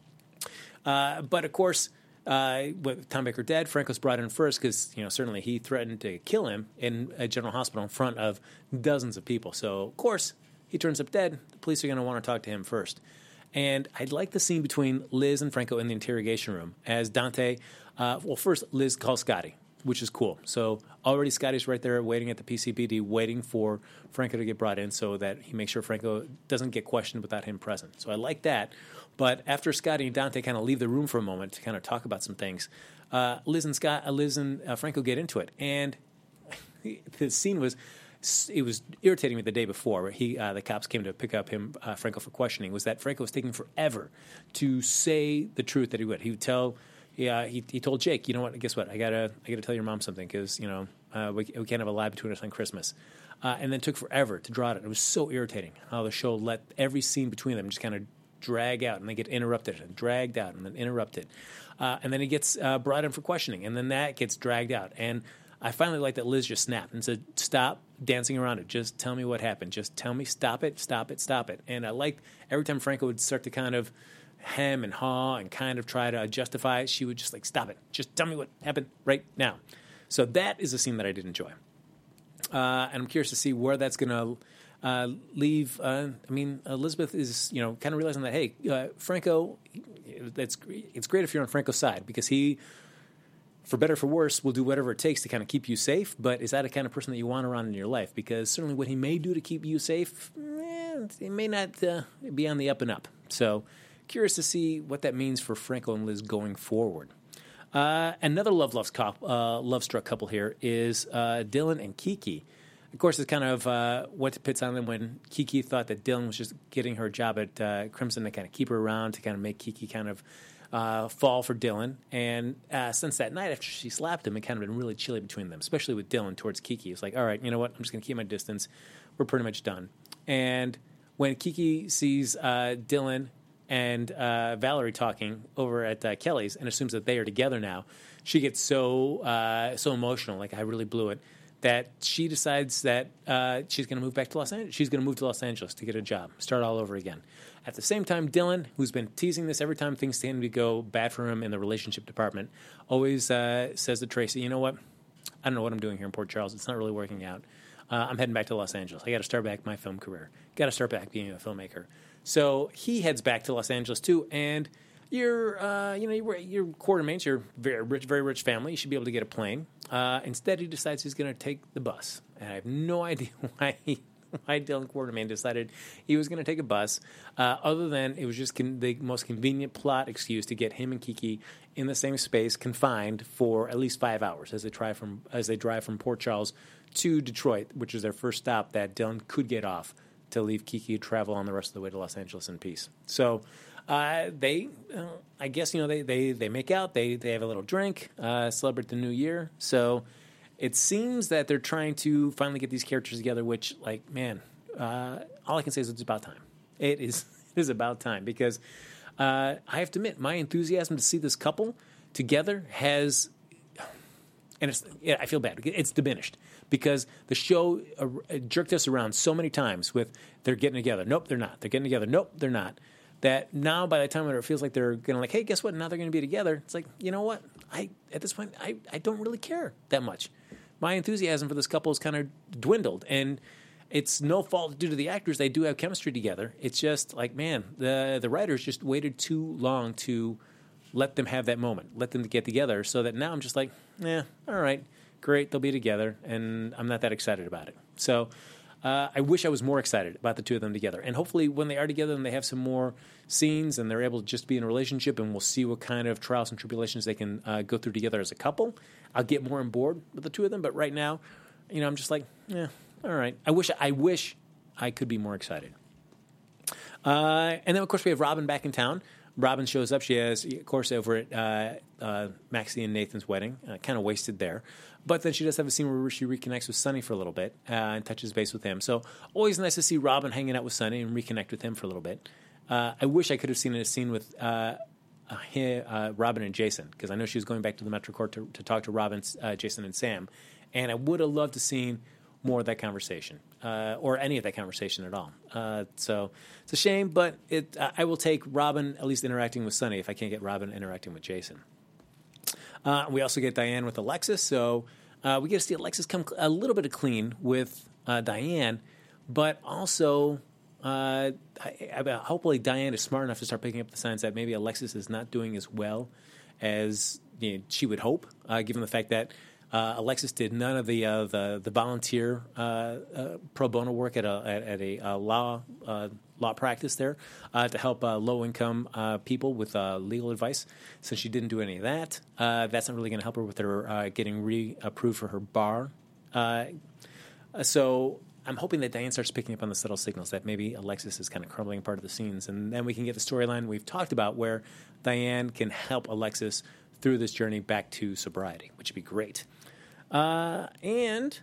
But, of course, with Tom Baker dead, Franco's brought in first because, certainly he threatened to kill him in a general hospital in front of dozens of people. So, of course, he turns up dead. The police are going to want to talk to him first. And I'd like the scene between Liz and Franco in the interrogation room as Dante, first Liz calls Scotty, which is cool. So already Scotty's right there waiting at the PCPD, waiting for Franco to get brought in so that he makes sure Franco doesn't get questioned without him present. So I like that. But after Scotty and Dante kind of leave the room for a moment to kind of talk about some things, Liz and Franco get into it. And the scene was irritating me the day before, where the cops came to pick up Franco for questioning, was that Franco was taking forever to say the truth that he would. He would tell... Yeah, he told Jake, you know what? Guess what? I gotta tell your mom something because we can't have a lie between us on Christmas. And then it took forever to draw it. It was so irritating how the show let every scene between them just kind of drag out, and they get interrupted and dragged out and then interrupted. And then he gets brought in for questioning, and then that gets dragged out. And I finally like that Liz just snapped and said, "Stop dancing around it. Just tell me what happened. Just tell me. Stop it. Stop it. Stop it." And I liked every time Franco would start to kind of hem and haw and kind of try to justify it, she would just stop it. Just tell me what happened right now. So that is a scene that I did enjoy. And I'm curious to see where that's going to leave. Elizabeth is, kind of realizing that, hey, Franco, it's great if you're on Franco's side, because he, for better or for worse, will do whatever it takes to kind of keep you safe. But is that the kind of person that you want around in your life? Because certainly what he may do to keep you safe, it may not be on the up and up. So curious to see what that means for Franco and Liz going forward. Another love-struck couple here is Dylan and Kiki. Of course, it's kind of what pits on them when Kiki thought that Dylan was just getting her job at Crimson to kind of keep her around, to kind of make Kiki kind of fall for Dylan. And since that night after she slapped him, it kind of been really chilly between them, especially with Dylan towards Kiki. It's like, all right, you know what? I'm just going to keep my distance. We're pretty much done. And when Kiki sees Dylan and Valerie talking over at Kelly's and assumes that they are together now, she gets so emotional, like I really blew it, that she decides that she's going to move back to Los Angeles. She's going to move to Los Angeles to get a job, start all over again. At the same time, Dylan, who's been teasing this every time things seem to go bad for him in the relationship department, always says to Tracy, you know what? I don't know what I'm doing here in Port Charles. It's not really working out. I'm heading back to Los Angeles. I got to start back my film career. Got to start back being a filmmaker. So he heads back to Los Angeles too, and your quartermates, your very rich family, you should be able to get a plane. Instead, he decides he's going to take the bus, and I have no idea why Dylan Quartermain decided he was going to take a bus, other than it was just the most convenient plot excuse to get him and Kiki in the same space, confined for at least 5 hours as they drive from Port Charles to Detroit, which is their first stop that Dylan could get off to leave Kiki to travel on the rest of the way to Los Angeles in peace. So they make out, they have a little drink, celebrate the new year. So it seems that they're trying to finally get these characters together, which, all I can say is it's about time. It is about time, because I have to admit, my enthusiasm to see this couple together has... And I feel bad. It's diminished because the show jerked us around so many times with they're getting together. Nope, they're not. They're getting together. Nope, they're not. That now by the time it feels like they're going to hey, guess what? Now they're going to be together. It's like, you know what? At this point, I don't really care that much. My enthusiasm for this couple has kind of dwindled, and it's no fault due to the actors. They do have chemistry together. It's just like, man, the writers just waited too long to let them have that moment, let them get together, so that now I'm just like, all right, great, they'll be together, and I'm not that excited about it. So I wish I was more excited about the two of them together. And hopefully when they are together and they have some more scenes and they're able to just be in a relationship and we'll see what kind of trials and tribulations they can go through together as a couple, I'll get more on board with the two of them. But right now, I'm just like, yeah, all right. I wish I could be more excited. And then, of course, we have Robin back in town. Robin shows up. She has a course over at Maxie and Nathan's wedding. Kind of wasted there. But then she does have a scene where she reconnects with Sonny for a little bit and touches base with him. So always nice to see Robin hanging out with Sonny and reconnect with him for a little bit. I wish I could have seen a scene with Robin and Jason, because I know she was going back to the Metro Court to talk to Robin, Jason, and Sam. And I would have loved to seen more of that conversation, or any of that conversation at all. So it's a shame, but I will take Robin at least interacting with Sonny if I can't get Robin interacting with Jason. We also get Diane with Alexis, so we get to see Alexis come a little bit of clean with Diane, but also hopefully Diane is smart enough to start picking up the signs that maybe Alexis is not doing as well as she would hope, given the fact that Alexis did none of the volunteer pro bono work at a law practice there to help low-income people with legal advice. Since she didn't do any of that, that's not really going to help her with her getting re-approved for her bar. So I'm hoping that Diane starts picking up on the subtle signals that maybe Alexis is kind of crumbling part of the scenes, and then we can get the storyline we've talked about where Diane can help Alexis through this journey back to sobriety, which would be great. And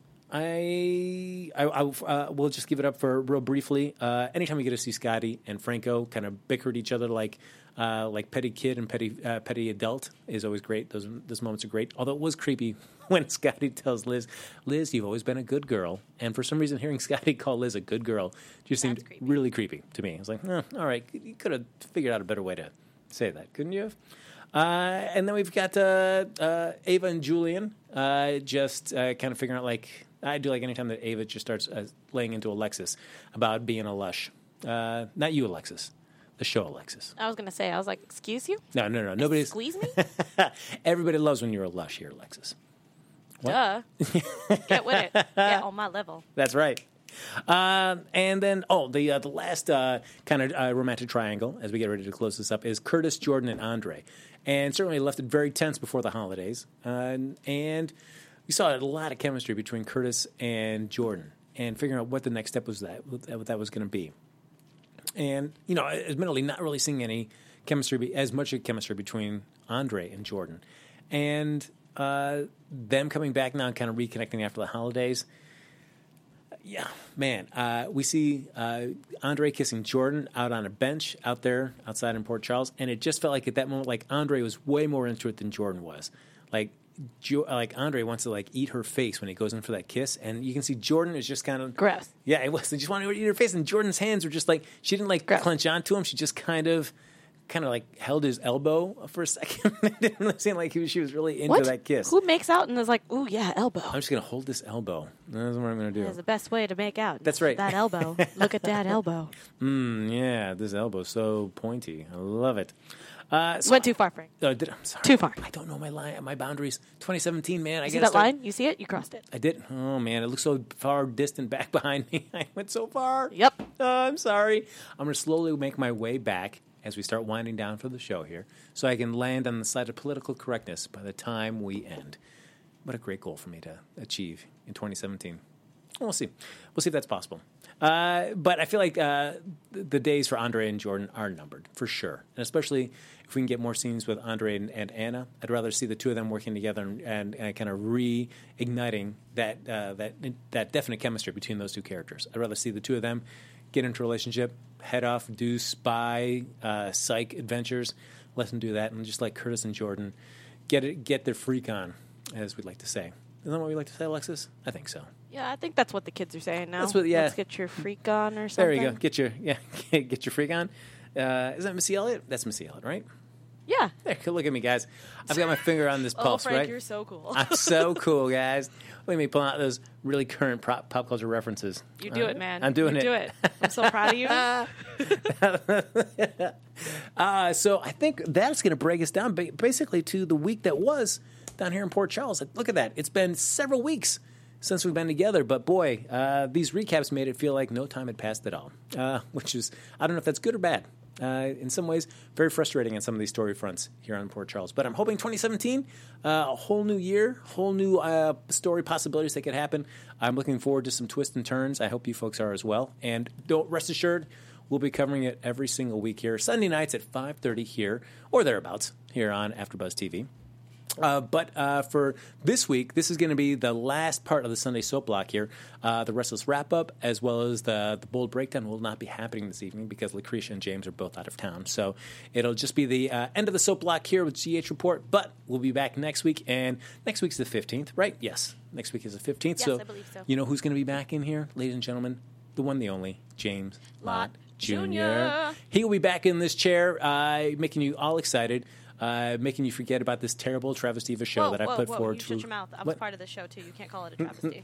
I will just give it up for real briefly. Anytime we get to see Scotty and Franco kind of bicker at each other like petty kid and petty adult is always great. Those moments are great. Although it was creepy when Scotty tells Liz, you've always been a good girl. And for some reason, hearing Scotty call Liz a good girl just seemed really creepy to me. I was like, all right, you could have figured out a better way to say that, couldn't you have? And then we've got Ava and Julian just kind of figuring out, like, I do like anytime that Ava just starts laying into Alexis about being a lush. Not you, Alexis. The show, Alexis. I was going to say, I was like, excuse you? No. Nobody's... Squeeze me? Everybody loves when you're a lush here, Alexis. What? Duh. Get with it. Yeah, on my level. That's right. And then, the last kind of romantic triangle, as we get ready to close this up, is Curtis, Jordan, and Andre. And certainly left it very tense before the holidays. And we saw a lot of chemistry between Curtis and Jordan and figuring out what the next step was what that was going to be. And, admittedly, not really seeing any chemistry, as much chemistry between Andre and Jordan. And them coming back now and kind of reconnecting after the holidays. Yeah, man. We see Andre kissing Jordan out on a bench out there outside in Port Charles, and it just felt like at that moment, like Andre was way more into it than Jordan was. Like Andre wants to eat her face when he goes in for that kiss, and you can see Jordan is just kind of gross. Yeah, it was. They just wanted to eat her face, and Jordan's hands were just she didn't clench onto him. She just kind of held his elbow for a second. It didn't really seem like she was really into that kiss. Who makes out and is like, ooh, yeah, elbow. I'm just going to hold this elbow. That's what I'm going to do. That's the best way to make out. That's right. That elbow. Look at that elbow. Yeah, this elbow's so pointy. I love it. Went too far, Frank. I'm sorry. Too far. I don't know my boundaries. 2017, man. You see that line? You see it? You crossed it. I did. Oh, man. It looks so far distant back behind me. I went so far. Yep. I'm sorry. I'm going to slowly make my way back as we start winding down for the show here, so I can land on the side of political correctness by the time we end. What a great goal for me to achieve in 2017. We'll see. We'll see if that's possible. But I feel like the days for Andre and Jordan are numbered, for sure. And especially if we can get more scenes with Andre and Anna, I'd rather see the two of them working together and kind of reigniting that definite chemistry between those two characters. I'd rather see the two of them get into a relationship, head off, do spy, psych adventures, let them do that, and just like Curtis and Jordan, get their freak on, as we'd like to say. Isn't that what we like to say, Alexis? I think so. Yeah, I think that's what the kids are saying now. That's what, yeah. Let's get your freak on or something. There you go. Get your freak on. Is that Missy Elliott? That's Missy Elliott, right? Yeah. There, look at me, guys. I've got my finger on this pulse, Frank, right? You're so cool. I'm so cool, guys. Look at me pulling out those really current pop culture references. You do it, man. I'm doing you it. Do it. I'm so proud of you. So I think that's going to break us down basically to the week that was down here in Port Charles. Look at that. It's been several weeks since we've been together. But boy, these recaps made it feel like no time had passed at all, which is, I don't know if that's good or bad. In some ways, very frustrating on some of these story fronts here on Port Charles. But I'm hoping 2017, a whole new year, whole new story possibilities that could happen. I'm looking forward to some twists and turns. I hope you folks are as well. And don't rest assured, we'll be covering it every single week here, Sunday nights at 5:30 here, or thereabouts, here on AfterBuzz TV. But for this week, this is going to be the last part of the Sunday Soap Block here. The Restless Wrap-Up, as well as the Bold Breakdown, will not be happening this evening because Lucretia and James are both out of town. So it'll just be the end of the Soap Block here with GH Report, but we'll be back next week, and next week's the 15th, right? Yes, next week is the 15th. Yes, so I believe so. You know who's going to be back in here, ladies and gentlemen? The one, the only, James Lott Jr. He will be back in this chair, making you all excited. Making you forget about this terrible travesty of a show that I put forward. You shut your mouth. I was part of the show, too. You can't call it a travesty.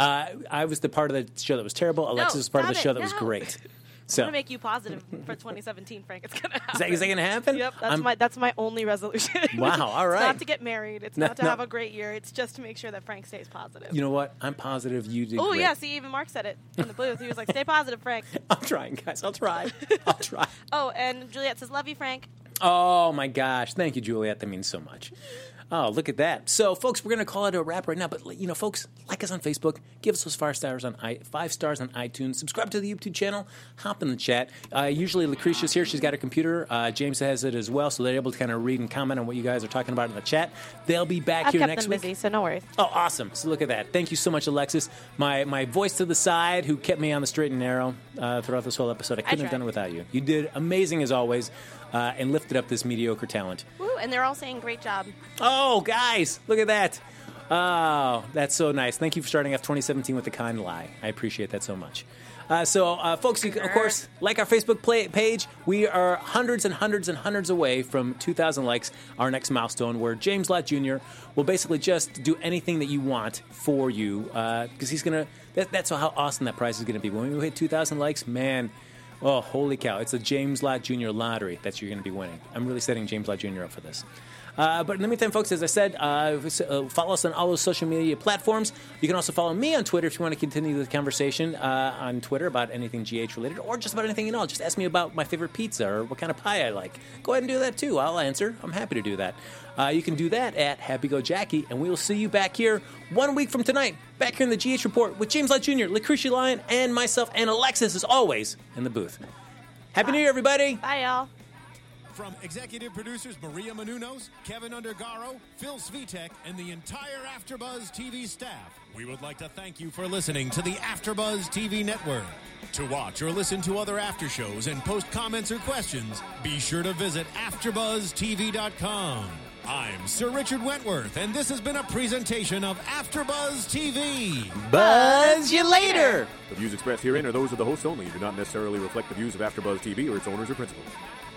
I was the part of the show that was terrible. Alexis was part of the show that was great. So I'm going to make you positive for 2017, Frank. It's going to happen. Is that going to happen? Yep, that's my only resolution. Wow, all right. It's not to get married. It's not to have a great year. It's just to make sure that Frank stays positive. You know what? I'm positive you did Oh, great. yeah. See, even Mark said it in the booth. He was like, stay positive, Frank. I'm trying, guys. I'll try. I'll try. Oh, and Juliet says, love you, Frank. Oh, my gosh. Thank you, Juliet. That means so much. Oh, look at that. So, folks, we're going to call it a wrap right now. But, you know, folks, like us on Facebook. Give us those 5 stars on iTunes. Subscribe to the YouTube channel. Hop in the chat. Usually, Lucretia's here. She's got her computer. James has it as well, so they're able to kind of read and comment on what you guys are talking about in the chat. They'll be back here next week. I've kept them busy, so no worries. Oh, awesome. So look at that. Thank you so much, Alexis. My voice to the side, who kept me on the straight and narrow throughout this whole episode. I couldn't have done it without you. You did amazing, as always, and lifted up this mediocre talent. Woo, and they're all saying great job. Oh, guys, look at that. Oh, that's so nice. Thank you for starting off 2017 with a kind lie. I appreciate that so much. Folks, you can, of course, like our Facebook page. We are hundreds and hundreds and hundreds away from 2,000 likes, our next milestone, where James Lott Jr. will basically just do anything that you want for you, because he's going to, that's how awesome that prize is going to be. When we hit 2,000 likes, man, oh, holy cow. It's a James Lott Jr. lottery that you're going to be winning. I'm really setting James Lott Jr. up for this. But in the meantime, folks, as I said, follow us on all those social media platforms. You can also follow me on Twitter if you want to continue the conversation on Twitter about anything GH related or just about anything at all. Just ask me about my favorite pizza or what kind of pie I like. Go ahead and do that, too. I'll answer. I'm happy to do that. You can do that at Happy Go Jackie, and we will see you back here 1 week from tonight, back here in the GH Report with James Lott Jr., Lucretia Lyon, and myself, and Alexis, as always, in the booth. Happy New Year, everybody. Bye, y'all. From executive producers Maria Menounos, Kevin Undergaro, Phil Svitek, and the entire AfterBuzz TV staff, we would like to thank you for listening to the AfterBuzz TV network. To watch or listen to other after shows and post comments or questions, be sure to visit AfterBuzzTV.com. I'm Sir Richard Wentworth, and this has been a presentation of AfterBuzz TV. Buzz you later. The views expressed herein are those of the hosts only and do not necessarily reflect the views of AfterBuzz TV or its owners or principals.